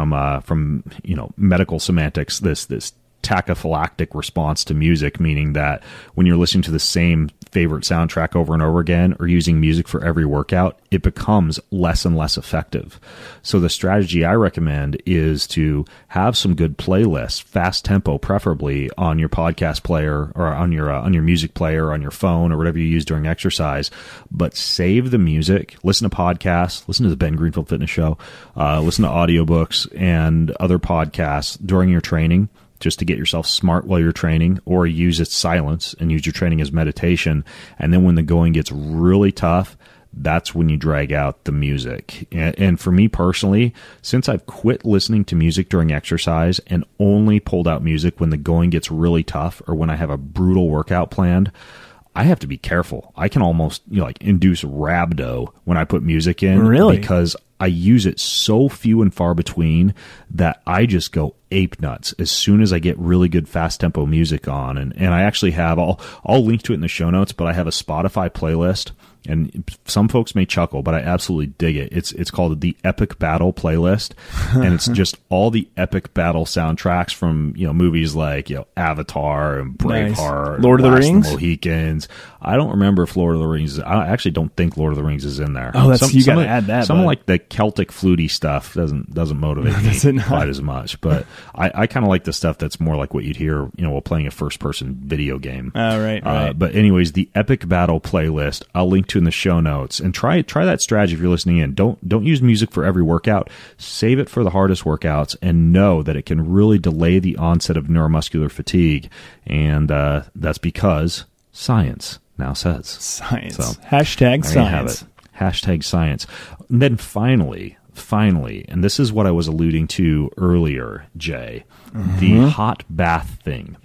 from medical semantics, this tachyphylactic response to music, meaning that when you're listening to the same favorite soundtrack over and over again, or using music for every workout, it becomes less and less effective. So the strategy I recommend is to have some good playlists, fast tempo, preferably on your podcast player or on your music player, or on your phone, or whatever you use during exercise. But save the music, listen to podcasts, listen to the Ben Greenfield Fitness Show, listen to audiobooks and other podcasts during your training, just to get yourself smart while you're training, or use its silence and use your training as meditation. And then when the going gets really tough, that's when you drag out the music. And for me personally, since I've quit listening to music during exercise and only pulled out music when the going gets really tough or when I have a brutal workout planned, I have to be careful. I can almost induce rhabdo when I put music in. Really? Because I use it so few and far between that I just go ape nuts as soon as I get really good fast tempo music on. And I actually have, I'll link to it in the show notes, but I have a Spotify playlist. And some folks may chuckle, but I absolutely dig it. It's called the Epic Battle Playlist, and it's just all the epic battle soundtracks from movies like Avatar and Braveheart, nice. Lord of the Rings, the Mohicans. I don't remember if Lord of the Rings. I actually don't think Lord of the Rings is in there. Oh, you got to add that. Some like the Celtic fluty stuff doesn't motivate me quite as much, but I kind of like the stuff that's more like what you'd hear while playing a first person video game. Oh, right. But anyways, the Epic Battle Playlist, I'll link to in the show notes, and try that strategy if you're listening in. Don't use music for every workout. Save it for the hardest workouts, and know that it can really delay the onset of neuromuscular fatigue. And that's because science now says. Science. So, Hashtag science. Have it. Hashtag science. And then finally, and this is what I was alluding to earlier, Jay, the hot bath thing.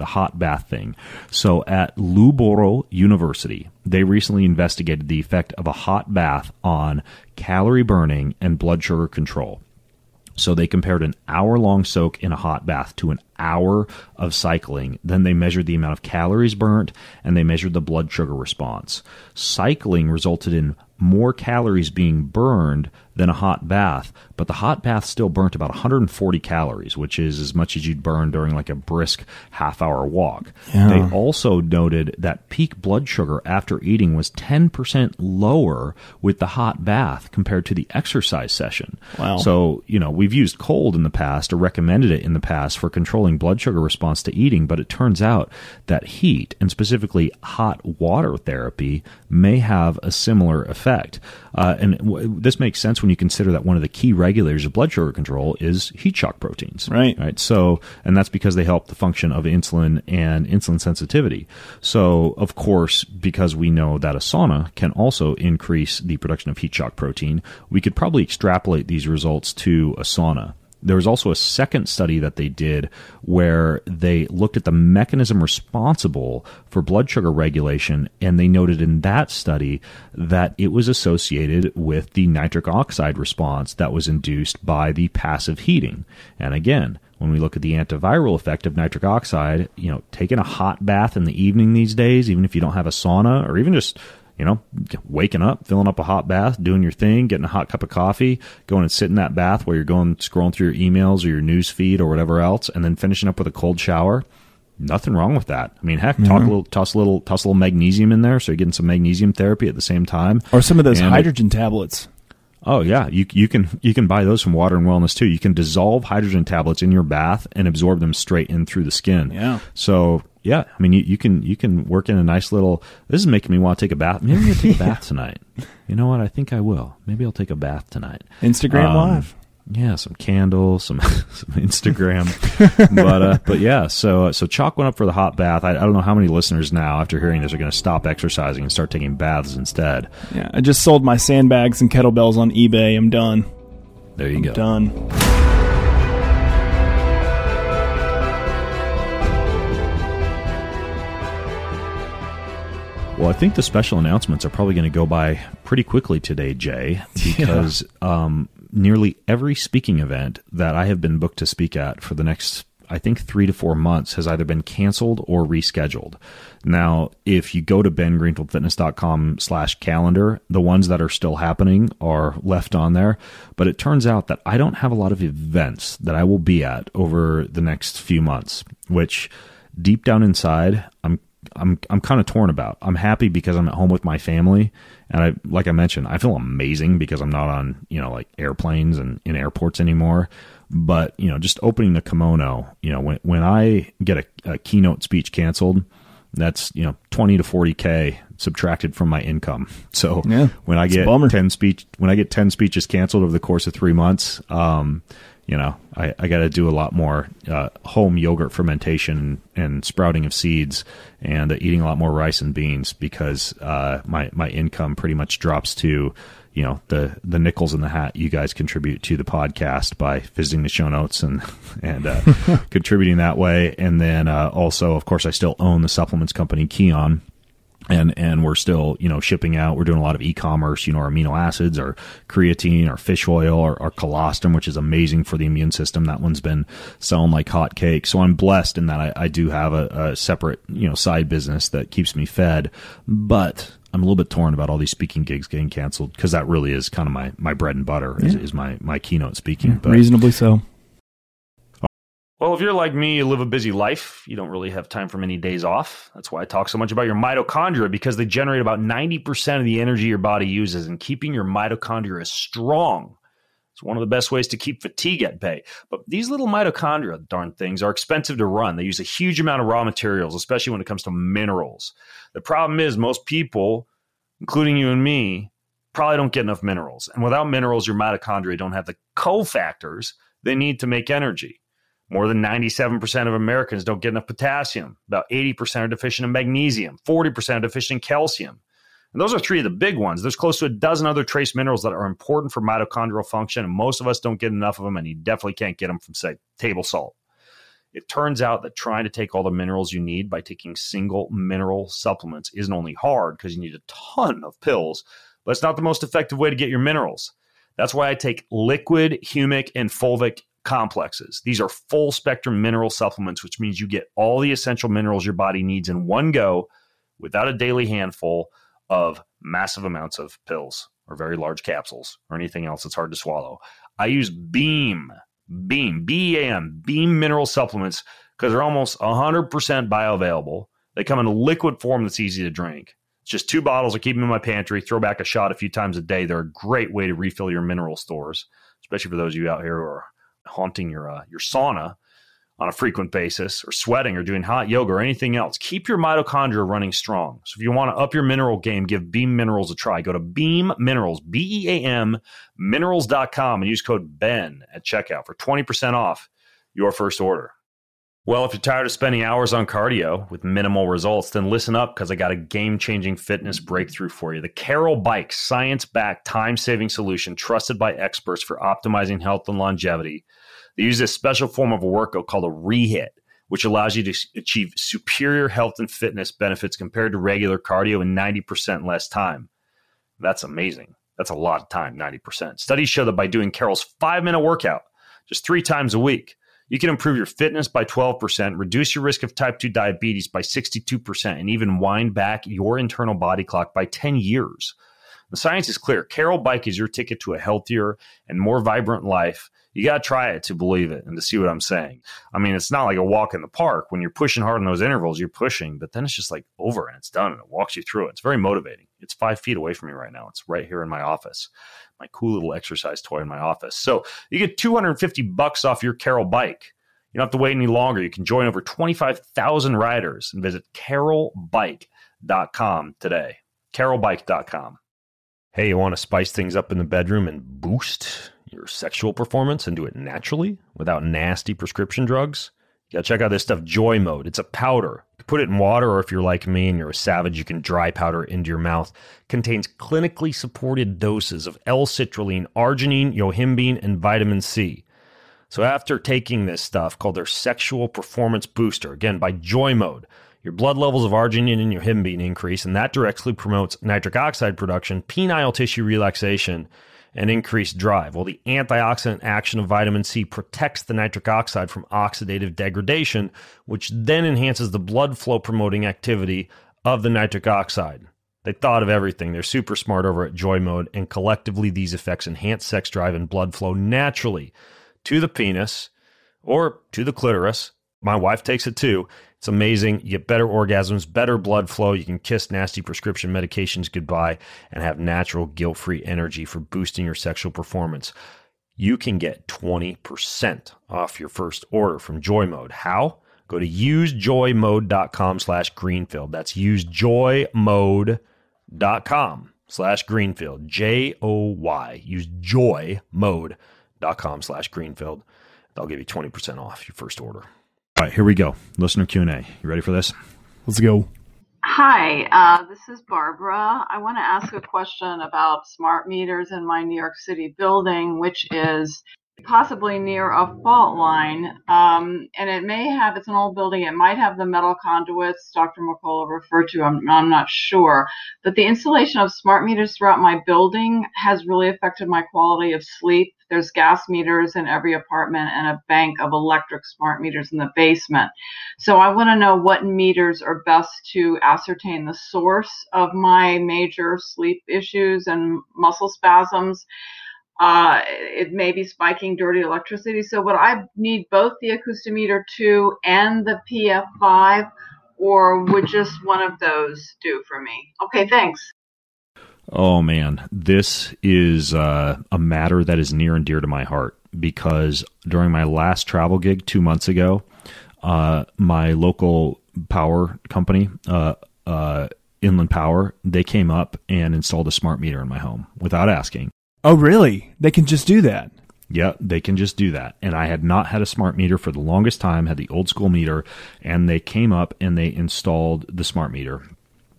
So at Loughborough University, they recently investigated the effect of a hot bath on calorie burning and blood sugar control. So they compared an hour-long soak in a hot bath to an hour of cycling. Then they measured the amount of calories burnt, and they measured the blood sugar response. Cycling resulted in more calories being burned than a hot bath, but the hot bath still burnt about 140 calories, which is as much as you'd burn during like a brisk half-hour walk. Yeah. They also noted that peak blood sugar after eating was 10% lower with the hot bath compared to the exercise session. Wow. So, we've used cold in the past or recommended it in the past for controlling blood sugar response to eating, but it turns out that heat, and specifically hot water therapy, may have a similar effect. This makes sense when you consider that one of the key regulators of blood sugar control is heat shock proteins. Right. So, and that's because they help the function of insulin and insulin sensitivity. So, of course, because we know that a sauna can also increase the production of heat shock protein, we could probably extrapolate these results to a sauna. There was also a second study that they did where they looked at the mechanism responsible for blood sugar regulation, and they noted in that study that it was associated with the nitric oxide response that was induced by the passive heating. And again, when we look at the antiviral effect of nitric oxide, taking a hot bath in the evening these days, even if you don't have a sauna, or even just waking up, filling up a hot bath, doing your thing, getting a hot cup of coffee, going and sit in that bath while you're going scrolling through your emails or your news feed or whatever else, and then finishing up with a cold shower. Nothing wrong with that. I mean, heck, toss a little magnesium in there, so you're getting some magnesium therapy at the same time, or some of those hydrogen tablets. Oh yeah, you can buy those from Water and Wellness too. You can dissolve hydrogen tablets in your bath and absorb them straight in through the skin. Yeah. So yeah, I mean you can work in a nice little. This is making me want to take a bath. Maybe I'm gonna take a bath tonight. You know what? I think I will. Maybe I'll take a bath tonight. Instagram Live. Yeah, some candles, some Instagram, but yeah. So Chalk went up for the hot bath. I don't know how many listeners now, after hearing this, are going to stop exercising and start taking baths instead. Yeah, I just sold my sandbags and kettlebells on eBay. I'm done. There you go. Done. Well, I think the special announcements are probably going to go by pretty quickly today, Jay, because nearly every speaking event that I have been booked to speak at for the next, I think, 3 to 4 months has either been canceled or rescheduled. Now, if you go to bengreenfieldfitness.com/calendar, the ones that are still happening are left on there. But it turns out that I don't have a lot of events that I will be at over the next few months, which deep down inside, I'm kind of torn about. I'm happy because I'm at home with my family, and like I mentioned, I feel amazing because I'm not on like airplanes and in airports anymore. But just opening the kimono, when I get a keynote speech canceled, that's 20 to 40K subtracted from my income. So when I get 10 speeches canceled over the course of 3 months, I got to do a lot more home yogurt fermentation and sprouting of seeds, and eating a lot more rice and beans because my income pretty much drops to the nickels in the hat you guys contribute to the podcast by visiting the show notes and contributing that way. And then also, of course, I still own the supplements company Kion. And we're still, shipping out. We're doing a lot of e-commerce, our amino acids, our creatine, our fish oil, our colostrum, which is amazing for the immune system. That one's been selling like hotcakes. So I'm blessed in that I do have a separate, side business that keeps me fed. But I'm a little bit torn about all these speaking gigs getting canceled because that really is kind of my bread and butter is my keynote speaking. But reasonably so. Well, if you're like me, you live a busy life. You don't really have time for many days off. That's why I talk so much about your mitochondria, because they generate about 90% of the energy your body uses, and keeping your mitochondria strong. It's one of the best ways to keep fatigue at bay. But these little mitochondria, darn things, are expensive to run. They use a huge amount of raw materials, especially when it comes to minerals. The problem is most people, including you and me, probably don't get enough minerals. And without minerals, your mitochondria don't have the cofactors they need to make energy. More than 97% of Americans don't get enough potassium. About 80% are deficient in magnesium. 40% are deficient in calcium. And those are three of the big ones. There's close to a dozen other trace minerals that are important for mitochondrial function, and most of us don't get enough of them, and you definitely can't get them from, say, table salt. It turns out that trying to take all the minerals you need by taking single mineral supplements isn't only hard because you need a ton of pills, but it's not the most effective way to get your minerals. That's why I take liquid, humic, and fulvic complexes. These are full spectrum mineral supplements, which means you get all the essential minerals your body needs in one go without a daily handful of massive amounts of pills or very large capsules or anything else that's hard to swallow. I use Beam, B-E-A-M, Beam mineral supplements because they're almost 100% bioavailable. They come in a liquid form that's easy to drink. It's just 2 bottles. I keep them in my pantry, throw back a shot a few times a day. They're a great way to refill your mineral stores, especially for those of you out here who are haunting your sauna on a frequent basis, or sweating, or doing hot yoga, or anything else. Keep your mitochondria running strong. So if you want to up your mineral game, give Beam Minerals a try. Go to Beam Minerals, B-E-A-M, minerals.com, and use code BEN at checkout for 20% off your first order. Well, if you're tired of spending hours on cardio with minimal results, then listen up, because I got a game-changing fitness breakthrough for you. The Carol Bike, science-backed, time-saving solution trusted by experts for optimizing health and longevity. They use this special form of a workout called a rehit, which allows you to achieve superior health and fitness benefits compared to regular cardio in 90% less time. That's amazing. That's a lot of time, 90%. Studies show that by doing Carol's 5-minute workout just 3 times a week, you can improve your fitness by 12%, reduce your risk of type 2 diabetes by 62%, and even wind back your internal body clock by 10 years. The science is clear. Carol Bike is your ticket to a healthier and more vibrant life. You got to try it to believe it and to see what I'm saying. I mean, it's not like a walk in the park. When you're pushing hard in those intervals, you're pushing, but then it's just like over and it's done and it walks you through it. It's very motivating. It's 5 feet away from me right now. It's right here in my office, my cool little exercise toy in my office. So you get $250 off your Carol Bike. You don't have to wait any longer. You can join over 25,000 riders and visit carolbike.com today. carolbike.com. Hey, you want to spice things up in the bedroom and boost your sexual performance and do it naturally without nasty prescription drugs? You got to check out this stuff, Joy Mode. It's a powder. You can put it in water, or if you're like me and you're a savage, you can dry powder it into your mouth. Contains clinically supported doses of L-citrulline, arginine, yohimbine, and vitamin C. So after taking this stuff called their Sexual Performance Booster, again, by Joy Mode, your blood levels of arginine and yohimbine increase, and that directly promotes nitric oxide production, penile tissue relaxation, and increased drive. Well, the antioxidant action of vitamin C protects the nitric oxide from oxidative degradation, which then enhances the blood flow promoting activity of the nitric oxide. They thought of everything. They're super smart over at Joy Mode, and collectively these effects enhance sex drive and blood flow naturally to the penis or to the clitoris. My wife takes it too. It's amazing. You get better orgasms, better blood flow. You can kiss nasty prescription medications goodbye and have natural, guilt-free energy for boosting your sexual performance. You can get 20% off your first order from Joy Mode. How? Go to usejoymode.com/Greenfield. That's usejoymode.com/Greenfield. J-O-Y. Usejoymode.com/Greenfield. They'll give you 20% off your first order. All right, here we go. Listener Q&A. You ready for this? Let's go. Hi, this is Barbara. I want to ask a question about smart meters in my New York City building, which is possibly near a fault line. And it's an old building. It might have the metal conduits Dr. McCullough referred to. I'm not sure. But the installation of smart meters throughout my building has really affected my quality of sleep. There's gas meters in every apartment and a bank of electric smart meters in the basement. So I want to know what meters are best to ascertain the source of my major sleep issues and muscle spasms. It may be spiking dirty electricity. So would I need both the Acoustimeter 2 and the PF5, or would just one of those do for me? Okay, thanks. Oh, man. This is a matter that is near and dear to my heart, because during my last travel gig 2 months ago, my local power company, Inland Power, they came up and installed a smart meter in my home without asking. Oh, really? They can just do that? Yeah, they can just do that. And I had not had a smart meter for the longest time, had the old school meter, and they came up and they installed the smart meter.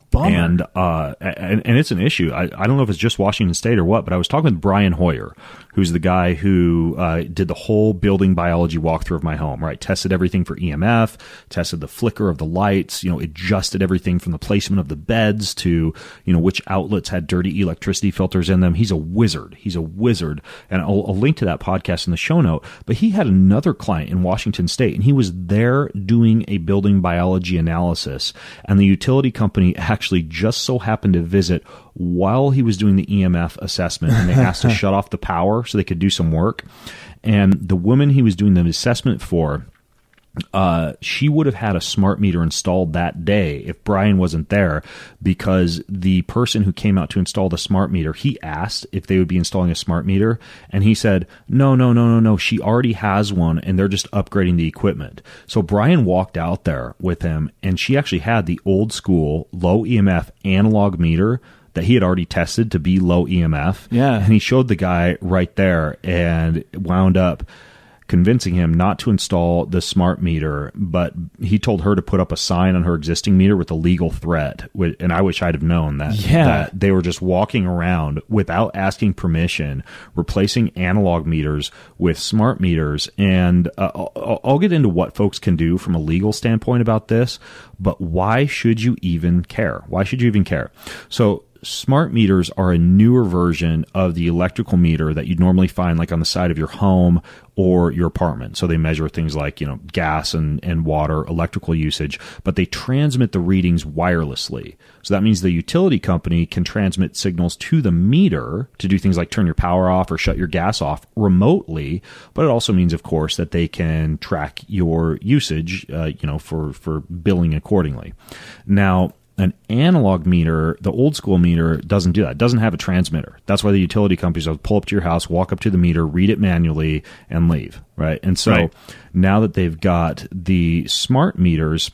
Bummer. And it's an issue. I don't know if it's just Washington State or what, but I was talking with Brian Hoyer, who's the guy who did the whole building biology walkthrough of my home, right? Tested everything for EMF, tested the flicker of the lights, adjusted everything from the placement of the beds to, which outlets had dirty electricity filters in them. He's a wizard. And I'll link to that podcast in the show note. But he had another client in Washington State, and he was there doing a building biology analysis, and the utility company actually just so happened to visit while he was doing the EMF assessment, and they asked to shut off the power so they could do some work. And the woman he was doing the assessment for, she would have had a smart meter installed that day if Brian wasn't there, because the person who came out to install the smart meter, he asked if they would be installing a smart meter, and he said, no, she already has one and they're just upgrading the equipment. So Brian walked out there with him, and she actually had the old school low EMF analog meter that he had already tested to be low EMF. Yeah. And he showed the guy right there and wound up convincing him not to install the smart meter, but he told her to put up a sign on her existing meter with a legal threat. And I wish I'd have known that they were just walking around without asking permission, replacing analog meters with smart meters. And I'll get into what folks can do from a legal standpoint about this, but why should you even care? So smart meters are a newer version of the electrical meter that you'd normally find like on the side of your home or your apartment. So they measure things like, gas and water, electrical usage, but they transmit the readings wirelessly. So that means the utility company can transmit signals to the meter to do things like turn your power off or shut your gas off remotely. But it also means, of course, that they can track your usage, for billing accordingly. Now, an analog meter, the old school meter, doesn't do that. It doesn't have a transmitter. That's why the utility companies will pull up to your house, walk up to the meter, read it manually, and leave, right? And so now that they've got the smart meters,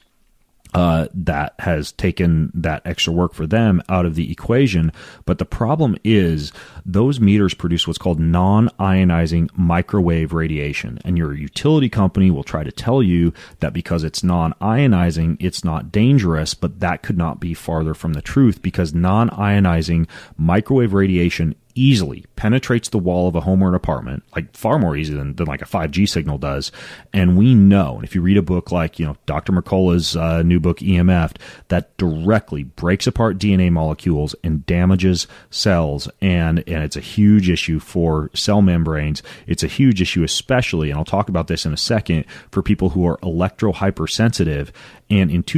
that has taken that extra work for them out of the equation. But the problem is those meters produce what's called non-ionizing microwave radiation. And your utility company will try to tell you that because it's non-ionizing, it's not dangerous, but that could not be farther from the truth, because non-ionizing microwave radiation easily penetrates the wall of a home or an apartment, like far more easy than like a 5G signal does. And we know, and if you read a book like, Dr. Mercola's new book, EMF, that directly breaks apart DNA molecules and damages cells. And it's a huge issue for cell membranes. It's a huge issue, especially, and I'll talk about this in a second, for people who are electro-hypersensitive. And in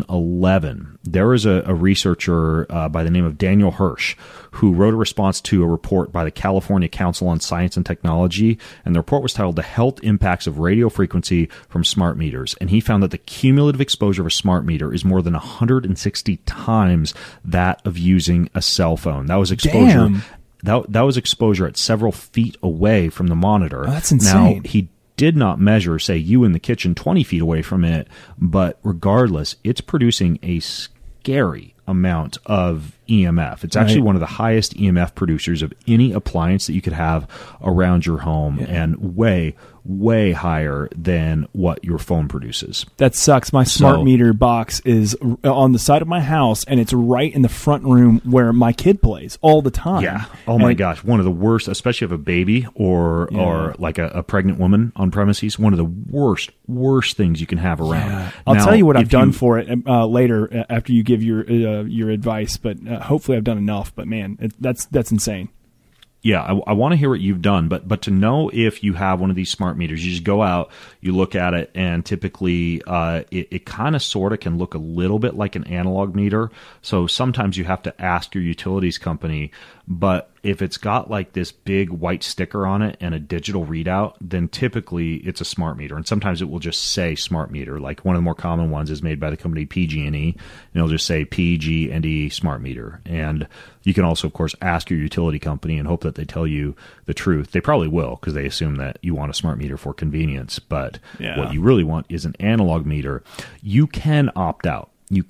2011, there was a researcher by the name of Daniel Hirsch who wrote a response to a report by the California Council on Science and Technology, and the report was titled The Health Impacts of Radio Frequency from Smart Meters. And he found that the cumulative exposure of a smart meter is more than 160 times that of using a cell phone. That was exposure. Damn. That was exposure at several feet away from the monitor. Oh, that's insane. Now, he did not measure, say, you in the kitchen 20 feet away from it, but regardless, it's producing a scary amount of EMF. It's actually one of the highest EMF producers of any appliance that you could have around your home, and way, way higher than what your phone produces. That sucks. My smart meter box is on the side of my house, and it's right in the front room where my kid plays all the time. Yeah. Oh my gosh. One of the worst, especially if a baby or like a pregnant woman on premises, one of the worst things you can have around. Yeah. I'll tell you what I've done for it later after you give your advice, but hopefully I've done enough. But man, that's insane. Yeah, I want to hear what you've done, but to know if you have one of these smart meters, you just go out, you look at it, and typically it kind of sort of can look a little bit like an analog meter. So sometimes you have to ask your utilities company, but if it's got like this big white sticker on it and a digital readout, then typically it's a smart meter. And sometimes it will just say smart meter. Like one of the more common ones is made by the company PG&E, and it'll just say PG&E smart meter. And you can also, of course, ask your utility company and hope that they tell you the truth. They probably will, because they assume that you want a smart meter for convenience. But what you really want is an analog meter. You can opt out.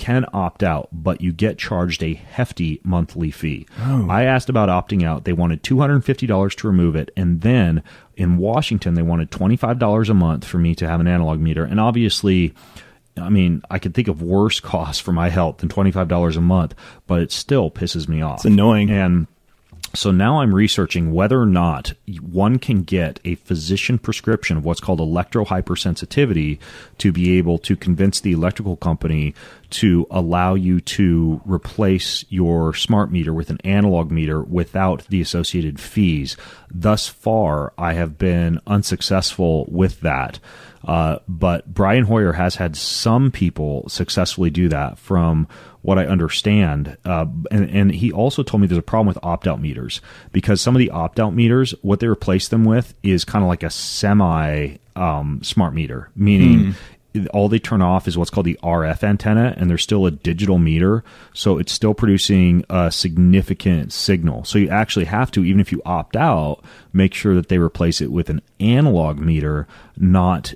But you get charged a hefty monthly fee. Oh. I asked about opting out. They wanted $250 to remove it. And then in Washington, they wanted $25 a month for me to have an analog meter. And obviously, I mean, I could think of worse costs for my health than $25 a month, but it still pisses me off. It's annoying. And so now I'm researching whether or not one can get a physician prescription of what's called electrohypersensitivity to be able to convince the electrical company to allow you to replace your smart meter with an analog meter without the associated fees. Thus far, I have been unsuccessful with that. But Brian Hoyer has had some people successfully do that from what I understand. And he also told me there's a problem with opt-out meters because some of the opt-out meters, what they replace them with is kind of like a semi smart meter, meaning all they turn off is what's called the RF antenna, and there's still a digital meter, so it's still producing a significant signal. So you actually have to, even if you opt out, make sure that they replace it with an analog meter, not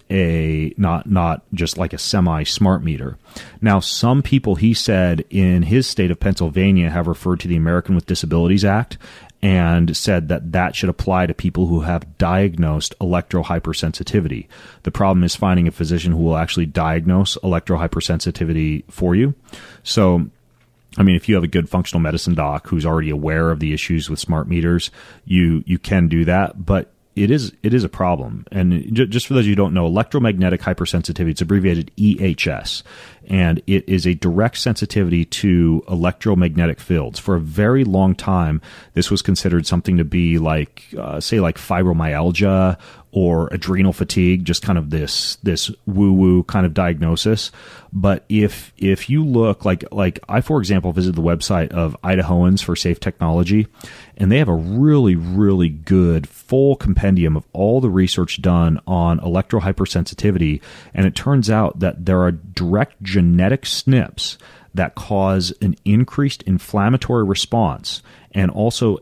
just like a semi-smart meter. Now, some people, he said, in his state of Pennsylvania have referred to the American with Disabilities Act and said that that should apply to people who have diagnosed electrohypersensitivity. The problem is finding a physician who will actually diagnose electrohypersensitivity for you. So, I mean, if you have a good functional medicine doc who's already aware of the issues with smart meters, you can do that, but it is a problem. And just for those of you who don't know, electromagnetic hypersensitivity, it's abbreviated EHS, and it is a direct sensitivity to electromagnetic fields. For a very long time, this was considered something to be like, say, like fibromyalgia or adrenal fatigue, just kind of this woo-woo kind of diagnosis. But if you look, like I, for example, visited the website of Idahoans for Safe Technology, and they have a really, really good full compendium of all the research done on electrohypersensitivity, and it turns out that there are direct genetic SNPs that cause an increased inflammatory response and also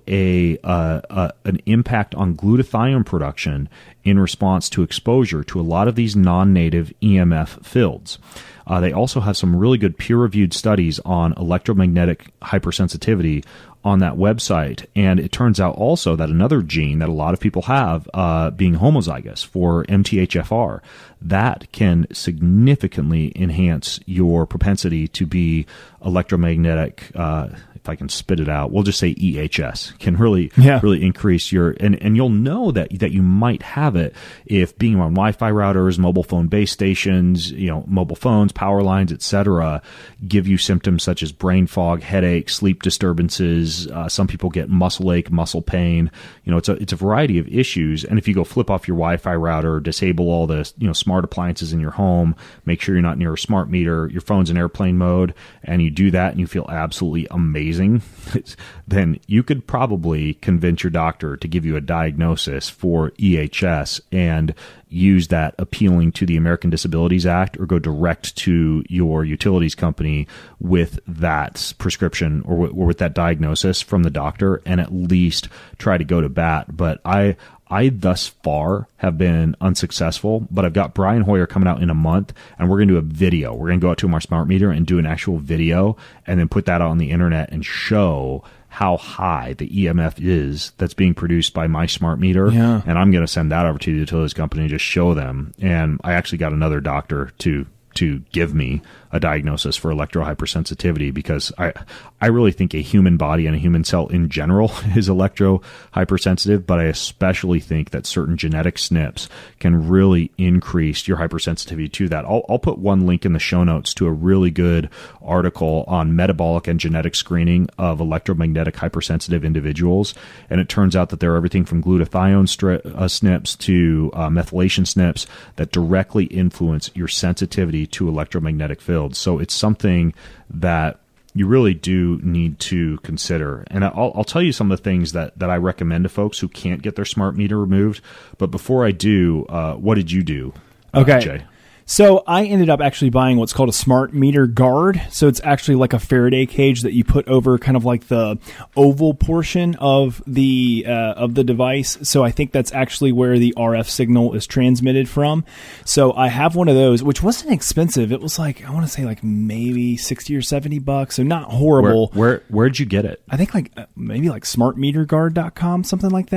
an impact on glutathione production in response to exposure to a lot of these non-native EMF fields. They also have some really good peer-reviewed studies on electromagnetic hypersensitivity on that website. And it turns out also that another gene that a lot of people have, being homozygous for MTHFR, that can significantly enhance your propensity to be electromagnetic, if I can spit it out, we'll just say EHS can really increase your, and you'll know that you might have it if being on Wi-Fi routers, mobile phone base stations, mobile phones, power lines, etc., give you symptoms such as brain fog, headache, sleep disturbances. Some people get muscle ache, muscle pain. It's a variety of issues. And if you go flip off your Wi-Fi router, disable all the smart appliances in your home, make sure you're not near a smart meter, your phone's in airplane mode, and you do that and you feel absolutely amazing, then you could probably convince your doctor to give you a diagnosis for EHS and use that appealing to the American Disabilities Act, or go direct to your utilities company with that prescription or with that diagnosis from the doctor, and at least try to go to bat. But I thus far have been unsuccessful, but I've got Brian Hoyer coming out in a month, and we're going to do a video. We're going to go out to my smart meter and do an actual video and then put that out on the internet and show how high the EMF is that's being produced by my smart meter. Yeah. And I'm going to send that over to the utilities company and just show them. And I actually got another doctor to give me a diagnosis for electrohypersensitivity, because I really think a human body and a human cell in general is electrohypersensitive, but I especially think that certain genetic SNPs can really increase your hypersensitivity to that. I'll put one link in the show notes to a really good article on metabolic and genetic screening of electromagnetic hypersensitive individuals, and it turns out that there are everything from glutathione SNPs to methylation SNPs that directly influence your sensitivity to electromagnetic fields. So it's something that you really do need to consider. And I'll tell you some of the things that I recommend to folks who can't get their smart meter removed. But before I do, what did you do, Jay? So I ended up actually buying what's called a smart meter guard. So it's actually like a Faraday cage that you put over kind of like the oval portion of the device. So I think that's actually where the RF signal is transmitted from. So I have one of those, which wasn't expensive. It was like, I want to say like maybe $60 or $70. So not horrible. Where'd you get it? I think maybe like smartmeterguard.com, something like that.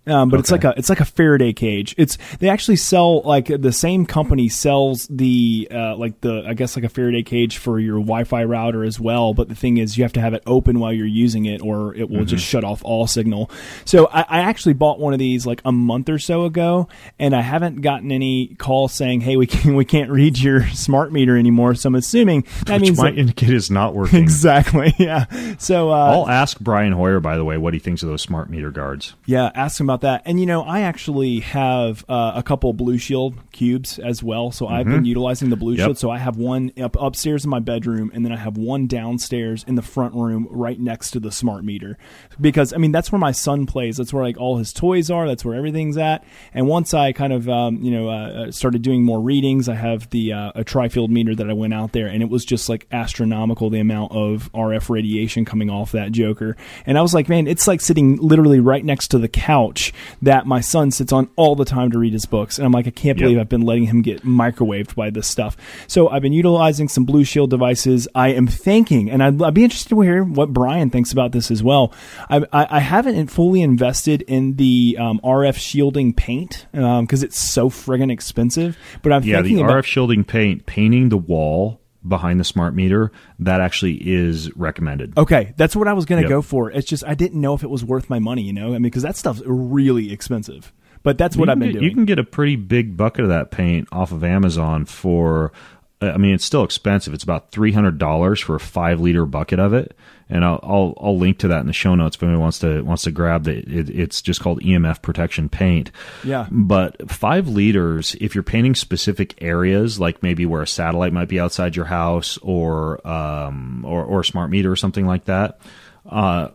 But it's like a Faraday cage. They actually sell, like, the same company sells the I guess like a Faraday cage for your Wi-Fi router as well. But the thing is, you have to have it open while you're using it, or it will just shut off all signal. So I actually bought one of these like a month or so ago, and I haven't gotten any calls saying, "Hey, we can't read your smart meter anymore." So I'm assuming that means might indicate it's not working. Exactly. Yeah. So I'll ask Brian Hoyer, by the way, what he thinks of those smart meter guards. Yeah, ask him about that. And, I actually have a couple Blue Shield cubes as well. So I've been utilizing the Blue Shield. So I have one upstairs in my bedroom, and then I have one downstairs in the front room right next to the smart meter. Because, that's where my son plays. That's where, like, all his toys are. That's where everything's at. And once I kind of, started doing more readings, I have a tri-field meter that I went out there, and it was just, like, astronomical, the amount of RF radiation coming off that joker. And I was like, man, it's like sitting literally right next to the couch that my son sits on all the time to read his books. And I'm like, I can't believe I've been letting him get microwaved by this stuff. So I've been utilizing some Blue Shield devices. I am thinking, and I'd be interested to hear what Brian thinks about this as well. I haven't fully invested in the RF shielding paint because it's so friggin' expensive. But I'm thinking the RF shielding painting the wall behind the smart meter, that actually is recommended. Okay, that's what I was going to go for. It's just I didn't know if it was worth my money, because that stuff's really expensive. But that's what I've been doing. You can get a pretty big bucket of that paint off of Amazon for, it's still expensive. It's about $300 for a 5-liter bucket of it. And I'll link to that in the show notes if anyone wants to grab it. It's just called EMF protection paint. Yeah. But 5 liters, if you're painting specific areas, like maybe where a satellite might be outside your house, or a smart meter or something like that, I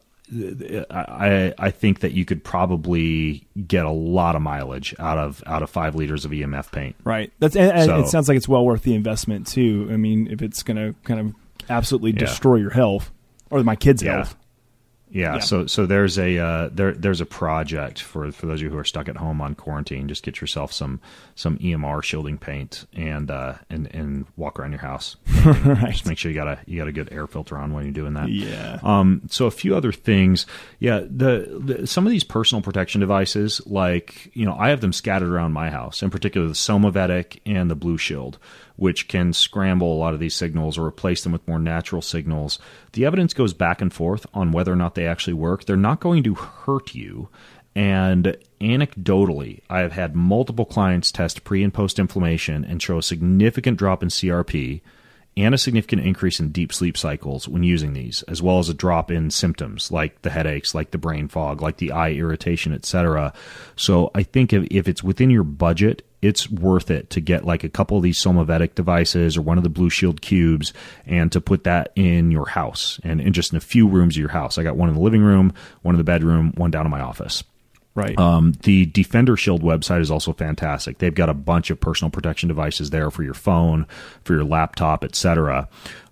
think that you could probably get a lot of mileage out of 5 liters of EMF paint. Right. It sounds like it's well worth the investment too. If it's going to kind of absolutely destroy your health. Or my kids' health. Yeah. So there's there's a project for those of you who are stuck at home on quarantine. Just get yourself some EMR shielding paint and walk around your house. Right. Just make sure you got a good air filter on when you're doing that. Yeah. So a few other things. Yeah. The some of these personal protection devices, like I have them scattered around my house. In particular, the Somavedic and the Blue Shield, which can scramble a lot of these signals or replace them with more natural signals. The evidence goes back and forth on whether or not they actually work. They're not going to hurt you. And anecdotally, I have had multiple clients test pre- and post-inflammation and show a significant drop in CRP and a significant increase in deep sleep cycles when using these, as well as a drop in symptoms like the headaches, like the brain fog, like the eye irritation, etc. So I think if it's within your budget, it's worth it to get like a couple of these Somavedic devices or one of the Blue Shield cubes and to put that in your house and just in a few rooms of your house. I got one in the living room, one in the bedroom, one down in my office. Right. The Defender Shield website is also fantastic. They've got a bunch of personal protection devices there for your phone, for your laptop, etc.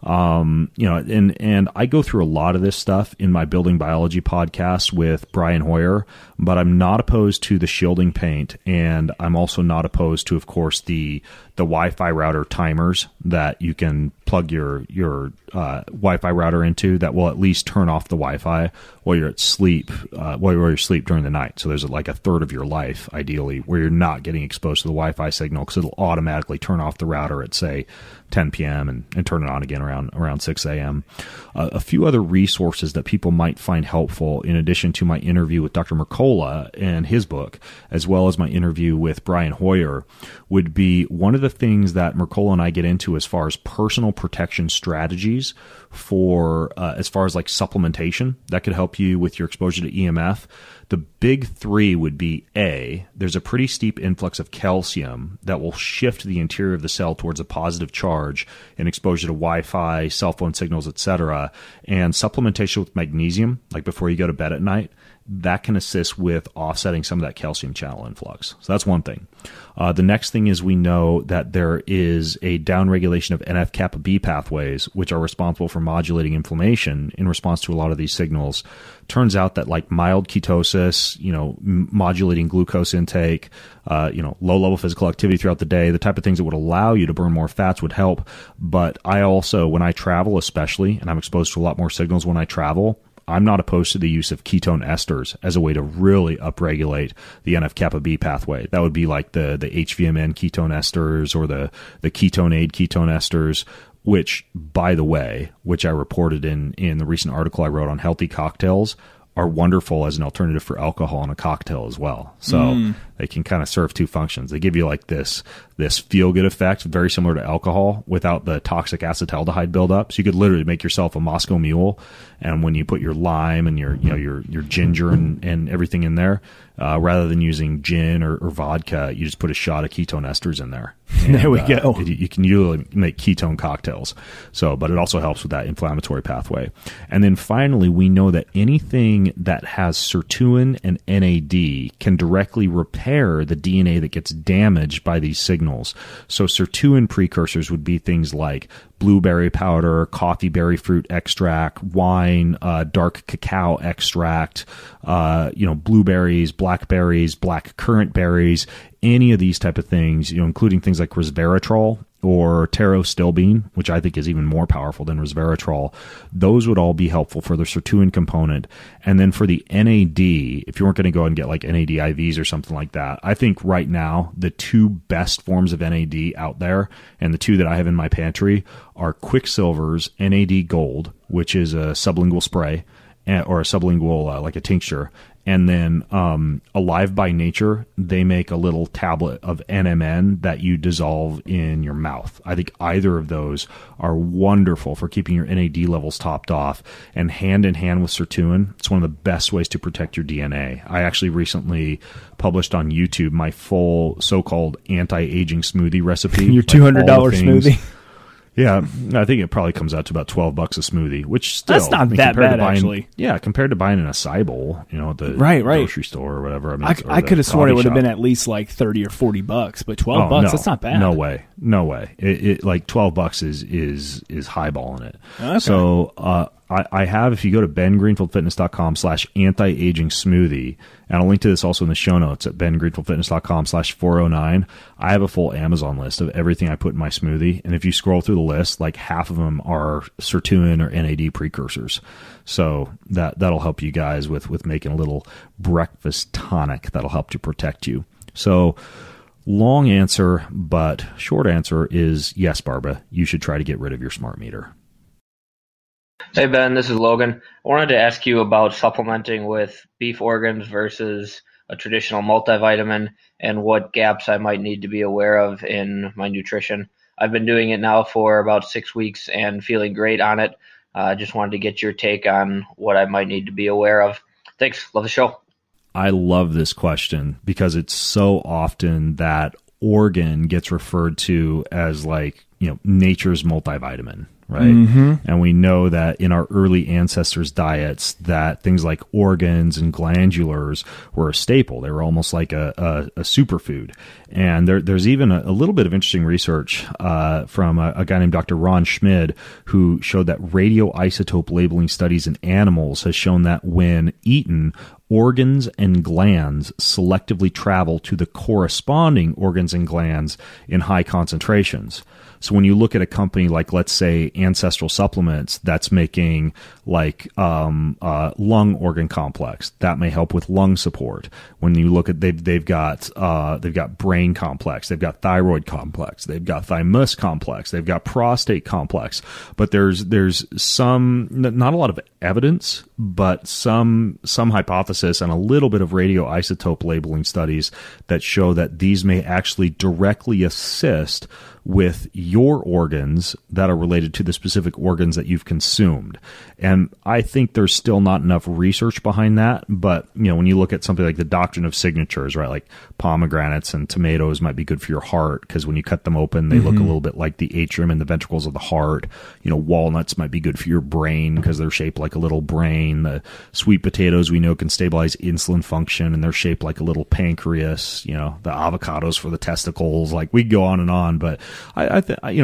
And I go through a lot of this stuff in my building biology podcast with Brian Hoyer, but I'm not opposed to the shielding paint, and I'm also not opposed to, of course, the Wi-Fi router timers that you can plug your Wi-Fi router into that will at least turn off the Wi-Fi while you're asleep, while you're asleep during the night. So there's like a third of your life, ideally, where you're not getting exposed to the Wi-Fi signal because it'll automatically turn off the router at, say, 10 p.m. and turn it on again around 6 a.m. A few other resources that people might find helpful, in addition to my interview with Dr. Mercola and his book, as well as my interview with Brian Hoyer, would be one of the things that Mercola and I get into as far as personal protection strategies for as far as like supplementation that could help you with your exposure to EMF. The big three would be there's a pretty steep influx of calcium that will shift the interior of the cell towards a positive charge in exposure to Wi-Fi, cell phone signals, etc. And supplementation with magnesium, like before you go to bed at night, that can assist with offsetting some of that calcium channel influx. So that's one thing. The next thing is we know that there is a downregulation of NF-kappa B pathways, which are responsible for modulating inflammation in response to a lot of these signals. Turns out that like mild ketosis, modulating glucose intake, low-level physical activity throughout the day, the type of things that would allow you to burn more fats would help. But I also, when I travel especially, and I'm exposed to a lot more signals when I travel, I'm not opposed to the use of ketone esters as a way to really upregulate the NF-kappa B pathway. That would be like the HVMN ketone esters or the ketone aid ketone esters, which, by the way, which I reported in the recent article I wrote on healthy cocktails, are wonderful as an alternative for alcohol in a cocktail as well. So they can kind of serve two functions. They give you like this feel-good effect, very similar to alcohol, without the toxic acetaldehyde buildup. So you could literally make yourself a Moscow Mule, and when you put your lime and your ginger and everything in there, rather than using gin or vodka, you just put a shot of ketone esters in there. And, there we go. You can usually make ketone cocktails. But it also helps with that inflammatory pathway. And then finally, we know that anything that has sirtuin and NAD can directly repair the DNA that gets damaged by these signals. So sirtuin precursors would be things like blueberry powder, coffee berry fruit extract, wine, dark cacao extract, blueberries, blackberries, black currant berries, any of these type of things, including things like resveratrol or pterostilbene, which I think is even more powerful than resveratrol. Those would all be helpful for the sirtuin component. And then for the NAD, if you weren't going to go and get like NAD IVs or something like that, I think right now the two best forms of NAD out there, and the two that I have in my pantry, are Quicksilver's NAD Gold, which is a sublingual spray, or a sublingual, like a tincture. And then Alive by Nature, they make a little tablet of NMN that you dissolve in your mouth. I think either of those are wonderful for keeping your NAD levels topped off. And hand in hand with sirtuin, it's one of the best ways to protect your DNA. I actually recently published on YouTube my full so-called anti-aging smoothie recipe. Your $200 smoothie. Yeah, I think it probably comes out to about $12 a smoothie, which still that's not that bad, actually. Yeah, compared to buying an acai bowl, at the right. grocery store or whatever. I could have sworn it would have been at least like $30 or $40, but $12, that's not bad. No way. It like $12 is highballing it. Okay. So I have, if you go to bengreenfieldfitness.com/anti-aging smoothie, and I'll link to this also in the show notes at bengreenfieldfitness.com/409, I have a full Amazon list of everything I put in my smoothie. And if you scroll through the list, like half of them are sirtuin or NAD precursors. So that'll help you guys with making a little breakfast tonic that'll help to protect you. So long answer, but short answer is yes, Barbara, you should try to get rid of your smart meter. Hey, Ben, this is Logan. I wanted to ask you about supplementing with beef organs versus a traditional multivitamin and what gaps I might need to be aware of in my nutrition. I've been doing it now for about 6 weeks and feeling great on it. Just wanted to get your take on what I might need to be aware of. Thanks. Love the show. I love this question because it's so often that organ gets referred to as like, nature's multivitamin. Right. Mm-hmm. And we know that in our early ancestors' diets that things like organs and glandulars were a staple. They were almost like a superfood. And there's even a little bit of interesting research from a guy named Dr. Ron Schmid, who showed that radioisotope labeling studies in animals has shown that when eaten, organs and glands selectively travel to the corresponding organs and glands in high concentrations. So when you look at a company like, let's say, Ancestral Supplements, that's making like lung organ complex, that may help with lung support. When you look at they've got brain complex, they've got thyroid complex, they've got thymus complex, they've got prostate complex. But there's some, not a lot of evidence, but some hypothesis and a little bit of radioisotope labeling studies that show that these may actually directly assist with your organs that are related to the specific organs that you've consumed. And I think there's still not enough research behind that. But, when you look at something like the doctrine of signatures, right, like pomegranates and tomatoes might be good for your heart because when you cut them open, they look a little bit like the atrium and the ventricles of the heart. Walnuts might be good for your brain because they're shaped like a little brain. The sweet potatoes we know can stabilize insulin function and they're shaped like a little pancreas. The avocados for the testicles. Like we go on and on, but I'm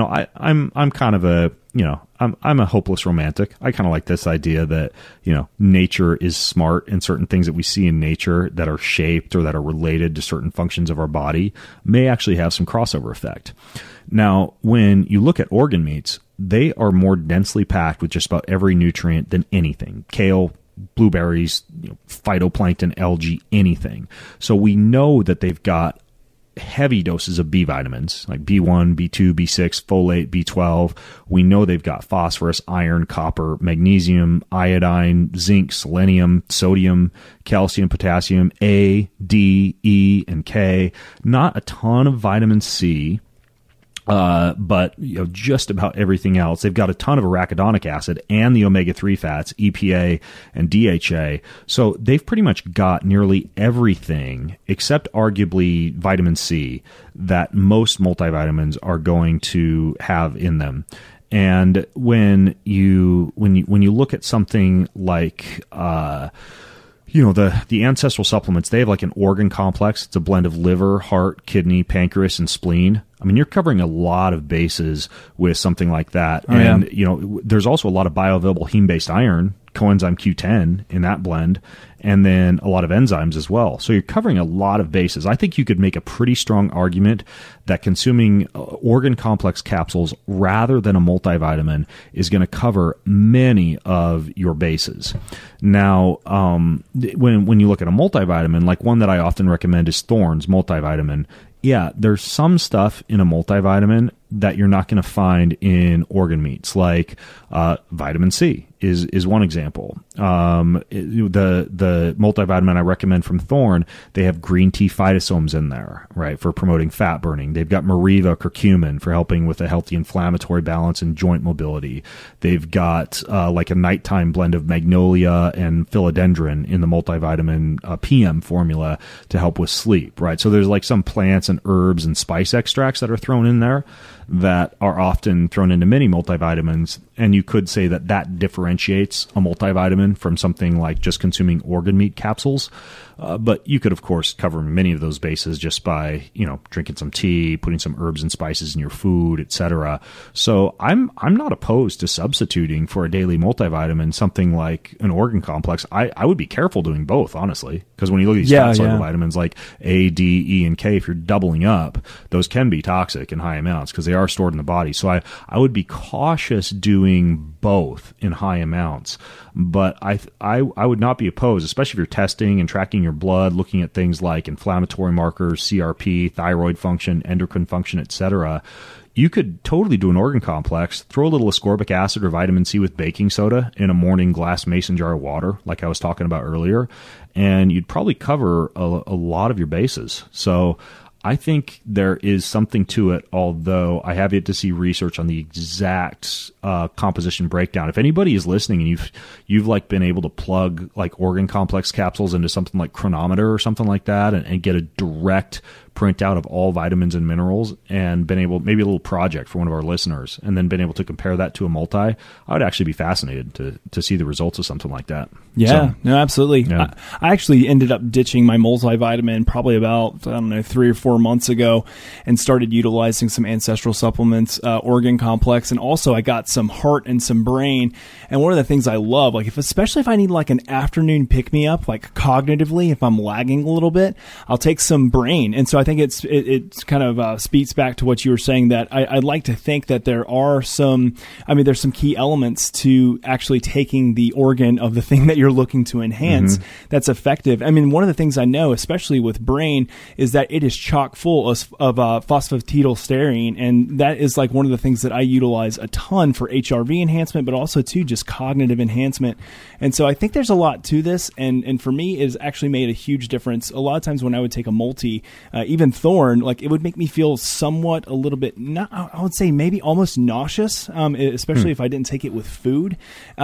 kind of a, I'm a hopeless romantic. I kind of like this idea that, nature is smart and certain things that we see in nature that are shaped or that are related to certain functions of our body may actually have some crossover effect. Now, when you look at organ meats, they are more densely packed with just about every nutrient than anything. Kale, blueberries, phytoplankton, algae, anything. So we know that they've got heavy doses of B vitamins like B1, B2, B6, folate, B12. We know they've got phosphorus, iron, copper, magnesium, iodine, zinc, selenium, sodium, calcium, potassium, A, D, E, and K. Not a ton of vitamin C. But just about everything else. They've got a ton of arachidonic acid and the omega-3 fats, EPA and DHA. So they've pretty much got nearly everything except arguably vitamin C that most multivitamins are going to have in them. And when you look at something like the ancestral supplements, they have like an organ complex. It's a blend of liver, heart, kidney, pancreas, and spleen. I mean, you're covering a lot of bases with something like that. Oh, and, yeah. There's also a lot of bioavailable heme-based iron, coenzyme Q10 in that blend, and then a lot of enzymes as well. So you're covering a lot of bases. I think you could make a pretty strong argument that consuming organ complex capsules rather than a multivitamin is going to cover many of your bases. Now, when you look at a multivitamin, like one that I often recommend is Thorne's multivitamin. Yeah, there's some stuff in a multivitamin that you're not going to find in organ meats, like vitamin C is one example. The multivitamin I recommend from Thorne, they have green tea phytosomes in there, right, for promoting fat burning. They've got Mariva curcumin for helping with a healthy inflammatory balance and joint mobility. They've got like a nighttime blend of magnolia and philodendron in the multivitamin PM formula to help with sleep, right? So there's like some plants and herbs and spice extracts that are thrown in there that are often thrown into many multivitamins, and you could say that differentiates a multivitamin from something like just consuming organ meat capsules. But you could, of course, cover many of those bases just by, drinking some tea, putting some herbs and spices in your food, etc. So I'm not opposed to substituting for a daily multivitamin something like an organ complex. I would be careful doing both, honestly, because when you look at these fat-soluble vitamins like A, D, E, and K, if you're doubling up, those can be toxic in high amounts because they are stored in the body. So I would be cautious doing both in high amounts. But I would not be opposed, especially if you're testing and tracking your blood, looking at things like inflammatory markers, CRP, thyroid function, endocrine function, etc. You could totally do an organ complex, throw a little ascorbic acid or vitamin C with baking soda in a morning glass mason jar of water, like I was talking about earlier, and you'd probably cover a lot of your bases. So I think there is something to it, although I have yet to see research on the exact composition breakdown. If anybody is listening and you've like been able to plug like organ complex capsules into something like Chronometer or something like that and get a direct printout of all vitamins and minerals and been able, maybe a little project for one of our listeners, and then been able to compare that to a multi, I would actually be fascinated to see the results of something like that. Yeah, no, absolutely. Yeah. I actually ended up ditching my multivitamin probably about, 3 or 4 months ago and started utilizing some ancestral supplements, organ complex, and also I got some heart and some brain. And one of the things I love, like especially if I need like an afternoon pick-me-up, like cognitively, if I'm lagging a little bit, I'll take some brain. And so I think it's kind of speaks back to what you were saying, that I'd like to think that there are there's some key elements to actually taking the organ of the thing that you're looking to enhance that's effective. I mean, one of the things I know, especially with brain, is that it is chock full of phosphatidylserine, and that is like one of the things that I utilize a ton for HRV enhancement, but also too just cognitive enhancement. And so I think there's a lot to this, and for me, it has actually made a huge difference. A lot of times when I would take a multi, even Thorne, like it would make me feel somewhat a little bit, I would say maybe almost nauseous, especially if I didn't take it with food.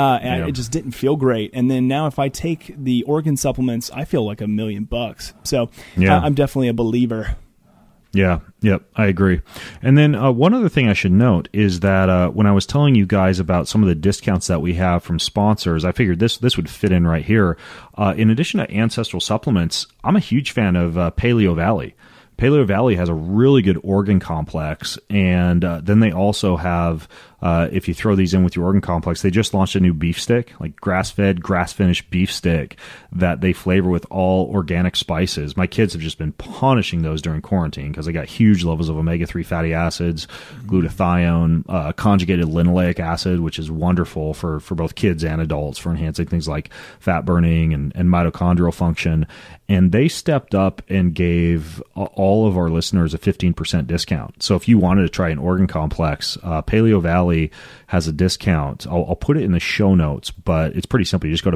It just didn't feel great. And then now if I take the organ supplements, I feel like $1,000,000. So I'm definitely a believer. Yeah, yep, I agree. And then one other thing I should note is that when I was telling you guys about some of the discounts that we have from sponsors, I figured this would fit in right here. In addition to ancestral supplements, I'm a huge fan of Paleo Valley. Paleo Valley has a really good organ complex, and then they also have if you throw these in with your organ complex, they just launched a new beef stick, like grass-fed, grass-finished beef stick that they flavor with all organic spices. My kids have just been punishing those during quarantine because they got huge levels of omega-3 fatty acids, glutathione, conjugated linoleic acid, which is wonderful for both kids and adults for enhancing things like fat burning and mitochondrial function. And they stepped up and gave all of our listeners a 15% discount. So if you wanted to try an organ complex, Paleo Valley has a discount. I'll put it in the show notes, but it's pretty simple. You just go to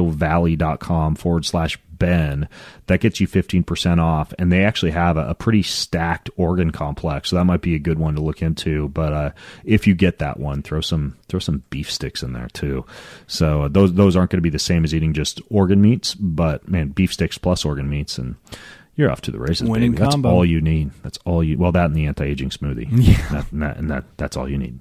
paleovalley.com/Ben. That gets you 15% off. And they actually have a pretty stacked organ complex. So that might be a good one to look into. But if you get that one, throw some beef sticks in there too. So those aren't going to be the same as eating just organ meats, but man, beef sticks plus organ meats, and you're off to the races, Winning baby. That's combo. all you need. That's all you. Well, that and the anti-aging smoothie. Yeah. That's all you need.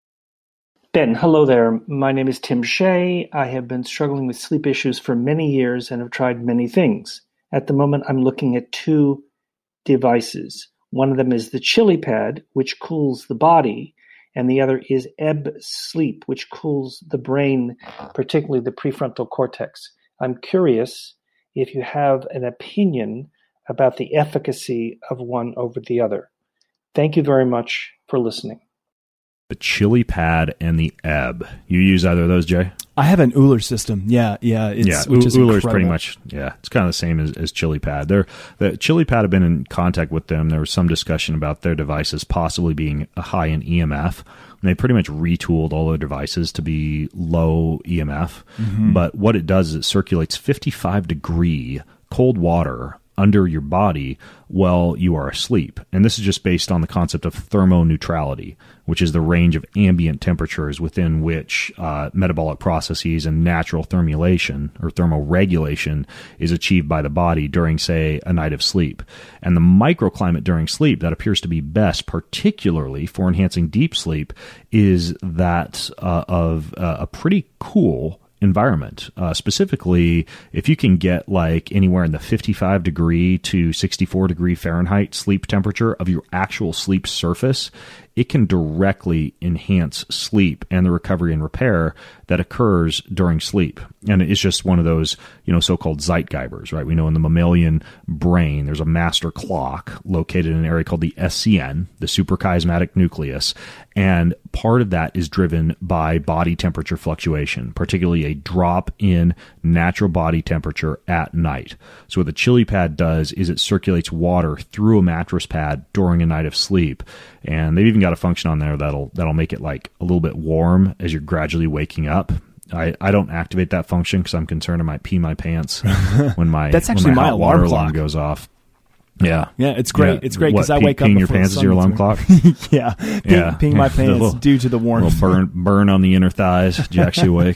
Ben, hello there. My name is Tim Shea. I have been struggling with sleep issues for many years and have tried many things. At the moment, I'm looking at 2 devices. One of them is the ChiliPad, which cools the body, and the other is Ebb Sleep, which cools the brain, particularly the prefrontal cortex. I'm curious if you have an opinion about the efficacy of one over the other. Thank you very much for listening. The ChiliPad and the Ebb. You use either of those, Jay? I have an Euler system. Yeah. Which is Euler's pretty incredible. much, it's kind of the same as ChiliPad. The ChiliPad have been in contact with them. There was some discussion about their devices possibly being high in EMF. And they pretty much retooled all their devices to be low EMF. Mm-hmm. But what it does is it circulates 55-degree cold water under your body while you are asleep. And this is just based on the concept of thermoneutrality, which is the range of ambient temperatures within which metabolic processes and natural thermulation or thermoregulation is achieved by the body during, say, a night of sleep. And the microclimate during sleep that appears to be best, particularly for enhancing deep sleep, is that of a pretty cool environment. Specifically, if you can get like anywhere in the 55 degree to 64 degree Fahrenheit sleep temperature of your actual sleep surface, it can directly enhance sleep and the recovery and repair that occurs during sleep. And it's just one of those, so-called Zeitgebers, right? We know in the mammalian brain, there's a master clock located in an area called the SCN, the suprachiasmatic nucleus. And part of that is driven by body temperature fluctuation, particularly a drop in natural body temperature at night. So what the ChiliPad does is it circulates water through a mattress pad during a night of sleep. And they've even got a function on there that'll make it like a little bit warm as you're gradually waking up. I don't activate that function because I'm concerned I might pee my pants when my That's actually when my hot water alarm alarm clock. goes off. Yeah, it's great. Yeah. It's great because What, I wake up peeing your before the pants is sun your gets alarm me. clock. Yeah, peeing my pants due to the warmth. Little burn on the inner thighs, jacks you awake.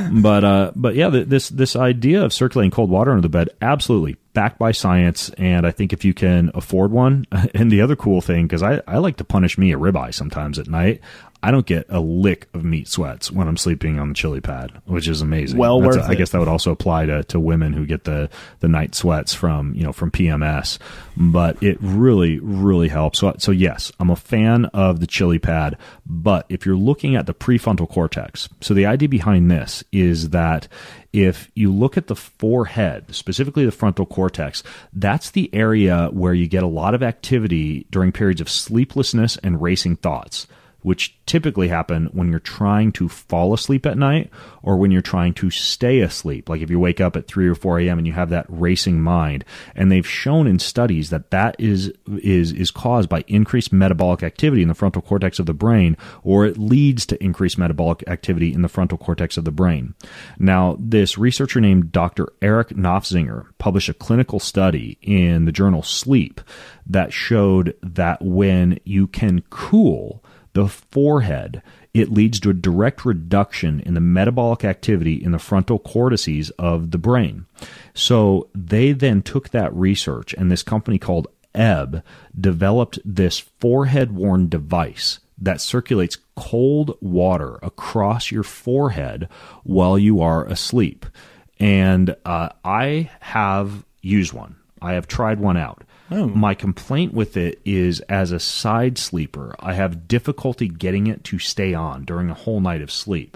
But yeah, this idea of circulating cold water under the bed, absolutely backed by science. And I think if you can afford one, and the other cool thing, because I like to punish me a ribeye sometimes at night. I don't get a lick of meat sweats when I'm sleeping on the ChiliPad, which is amazing. Worth it. I guess that would also apply to women who get the night sweats from PMS, but it really, really helps. So yes, I'm a fan of the ChiliPad, but if you're looking at the prefrontal cortex, so the idea behind this is that if you look at the forehead, specifically the frontal cortex, that's the area where you get a lot of activity during periods of sleeplessness and racing thoughts, which typically happen when you're trying to fall asleep at night or when you're trying to stay asleep. Like if you wake up at 3 or 4 a.m. and you have that racing mind. And they've shown in studies that is caused by increased metabolic activity in the frontal cortex of the brain, or it leads to increased metabolic activity in the frontal cortex of the brain. Now, this researcher named Dr. Eric Nofzinger published a clinical study in the journal Sleep that showed that when you can cool the forehead, it leads to a direct reduction in the metabolic activity in the frontal cortices of the brain. So they then took that research, and this company called Ebb developed this forehead-worn device that circulates cold water across your forehead while you are asleep. And I have used one. I have tried one out. Oh. My complaint with it is, as a side sleeper, I have difficulty getting it to stay on during a whole night of sleep.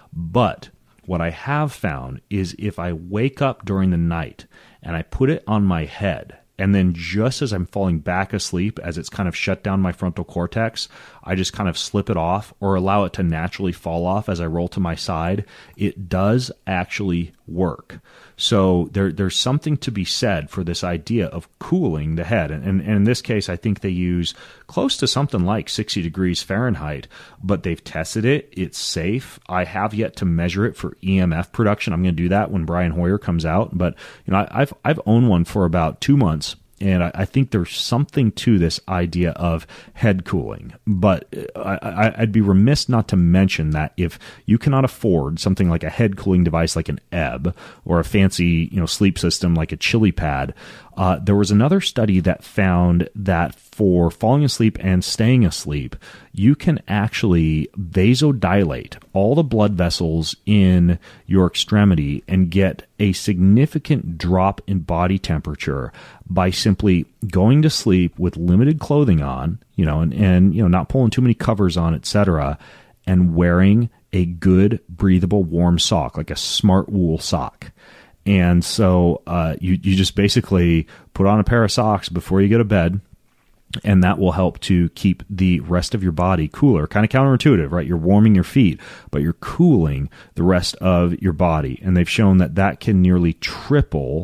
But what I have found is if I wake up during the night and I put it on my head, and then just as I'm falling back asleep, as it's kind of shut down my frontal cortex, I just kind of slip it off or allow it to naturally fall off as I roll to my side, it does actually work. So there's something to be said for this idea of cooling the head. And in this case, I think they use close to something like 60 degrees Fahrenheit, but they've tested it. It's safe. I have yet to measure it for EMF production. I'm going to do that when Brian Hoyer comes out. But I've owned one for about 2 months. And I think there's something to this idea of head cooling. But I'd be remiss not to mention that if you cannot afford something like a head cooling device like an Ebb or a fancy sleep system like a ChiliPad, there was another study that found that for falling asleep and staying asleep, you can actually vasodilate all the blood vessels in your extremity and get a significant drop in body temperature by simply going to sleep with limited clothing on, and not pulling too many covers on, etc., and wearing a good breathable warm sock, like a Smartwool sock. And so you just basically put on a pair of socks before you go to bed, and that will help to keep the rest of your body cooler. Kind of counterintuitive, right? You're warming your feet, but you're cooling the rest of your body. And they've shown that can nearly triple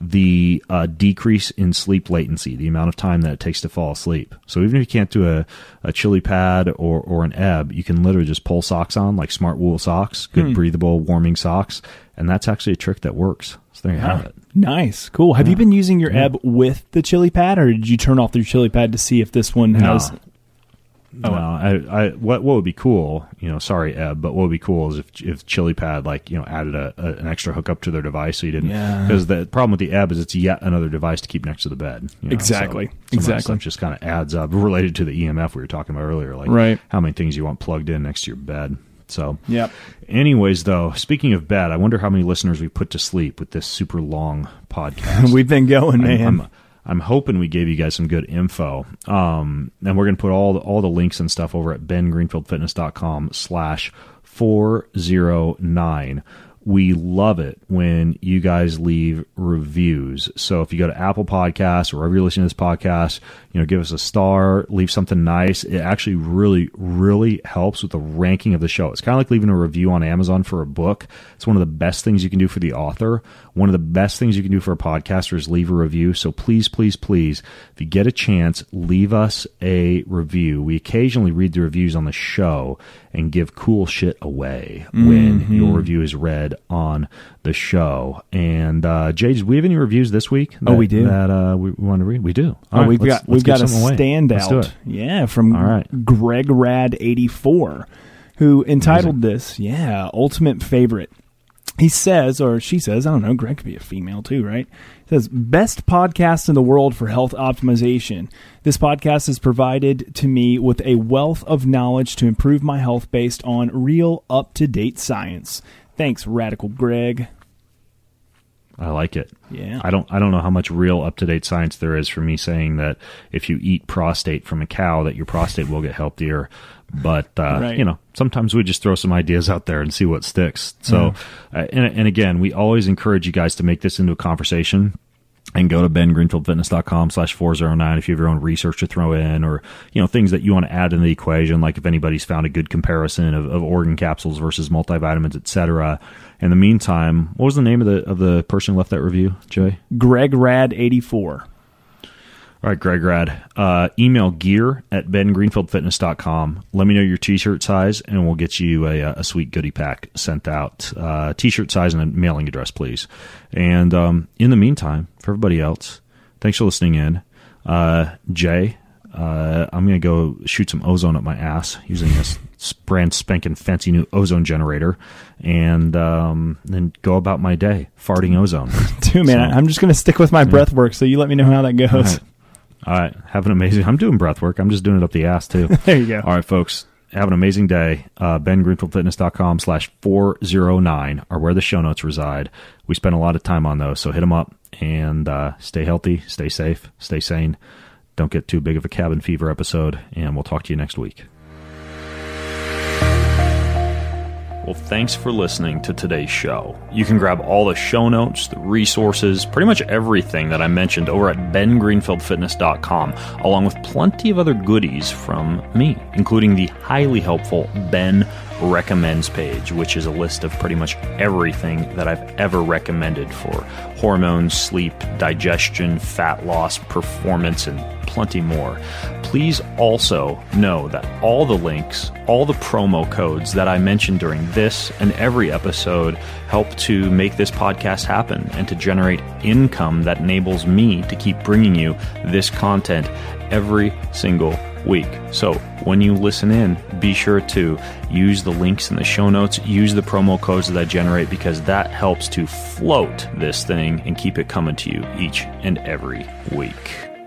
the decrease in sleep latency, the amount of time that it takes to fall asleep. So even if you can't do a ChiliPad or an Ebb, you can literally just pull socks on, like Smartwool socks, good breathable, warming socks. And that's actually a trick that works. So there you have it. Nice. Cool. Have you been using your Ebb with the ChiliPad, or did you turn off your ChiliPad to see if this one has... No, what would be cool, sorry, Ebb, but what would be cool is if ChiliPad added an extra hookup to their device, so you didn't, because the problem with the Ebb is it's yet another device to keep next to the bed. Exactly. So exactly. Stuff just kind of adds up, related to the EMF we were talking about earlier, how many things you want plugged in next to your bed. So, anyways, though, speaking of bed, I wonder how many listeners we put to sleep with this super long podcast. We've been going, man. I'm hoping we gave you guys some good info. And we're going to put all the links and stuff over at bengreenfieldfitness.com/409. We love it when you guys leave reviews. So if you go to Apple Podcasts or wherever you're listening to this podcast, give us a star, leave something nice. It actually really, really helps with the ranking of the show. It's kind of like leaving a review on Amazon for a book. It's one of the best things you can do for the author. One of the best things you can do for a podcaster is leave a review. So please, please, please, if you get a chance, leave us a review. We occasionally read the reviews on the show and give cool shit away when your review is read on the show. And Jay, did we have any reviews this week? We do. That we want to read. We do. All right, we've got a standout. Yeah, from Greg Rad 84, who entitled this, Ultimate Favorite. He says, or she says, I don't know, Greg could be a female too, right? He says, best podcast in the world for health optimization. This podcast has provided to me with a wealth of knowledge to improve my health based on real, up-to-date science. Thanks, Radical Greg. I like it. Yeah. I don't know how much real up-to-date science there is for me saying that if you eat prostate from a cow, that your prostate will get healthier. But, sometimes we just throw some ideas out there and see what sticks. So, and again, we always encourage you guys to make this into a conversation. And go to bengreenfieldfitness.com/409 if you have your own research to throw in, or things that you want to add in the equation, like if anybody's found a good comparison of organ capsules versus multivitamins, etc. In the meantime, what was the name of the person who left that review, Jay? Greg Rad 84. All right, Greg Rad. Email gear@bengreenfieldfitness.com. Let me know your t-shirt size, and we'll get you a sweet goodie pack sent out. T-shirt size and a mailing address, please. And in the meantime, for everybody else, thanks for listening in. Jay, I'm going to go shoot some ozone up my ass using this brand spanking fancy new ozone generator, and then go about my day farting ozone. Dude, man, I'm just going to stick with my breath work, so you let me know how that goes. All right. Have an amazing... I'm doing breath work. I'm just doing it up the ass, too. There you go. All right, folks. Have an amazing day. BenGreenfieldFitness.com/409 are where the show notes reside. We spend a lot of time on those, so hit them up and stay healthy, stay safe, stay sane. Don't get too big of a cabin fever episode, and we'll talk to you next week. Well, thanks for listening to today's show. You can grab all the show notes, the resources, pretty much everything that I mentioned over at BenGreenfieldFitness.com, along with plenty of other goodies from me, including the highly helpful Ben Recommends page, which is a list of pretty much everything that I've ever recommended for hormones, sleep, digestion, fat loss, performance, and plenty more. Please also know that all the links, all the promo codes that I mentioned during this and every episode help to make this podcast happen and to generate income that enables me to keep bringing you this content every single week. So when you listen in, be sure to use the links in the show notes, use the promo codes that I generate, because that helps to float this thing and keep it coming to you each and every week.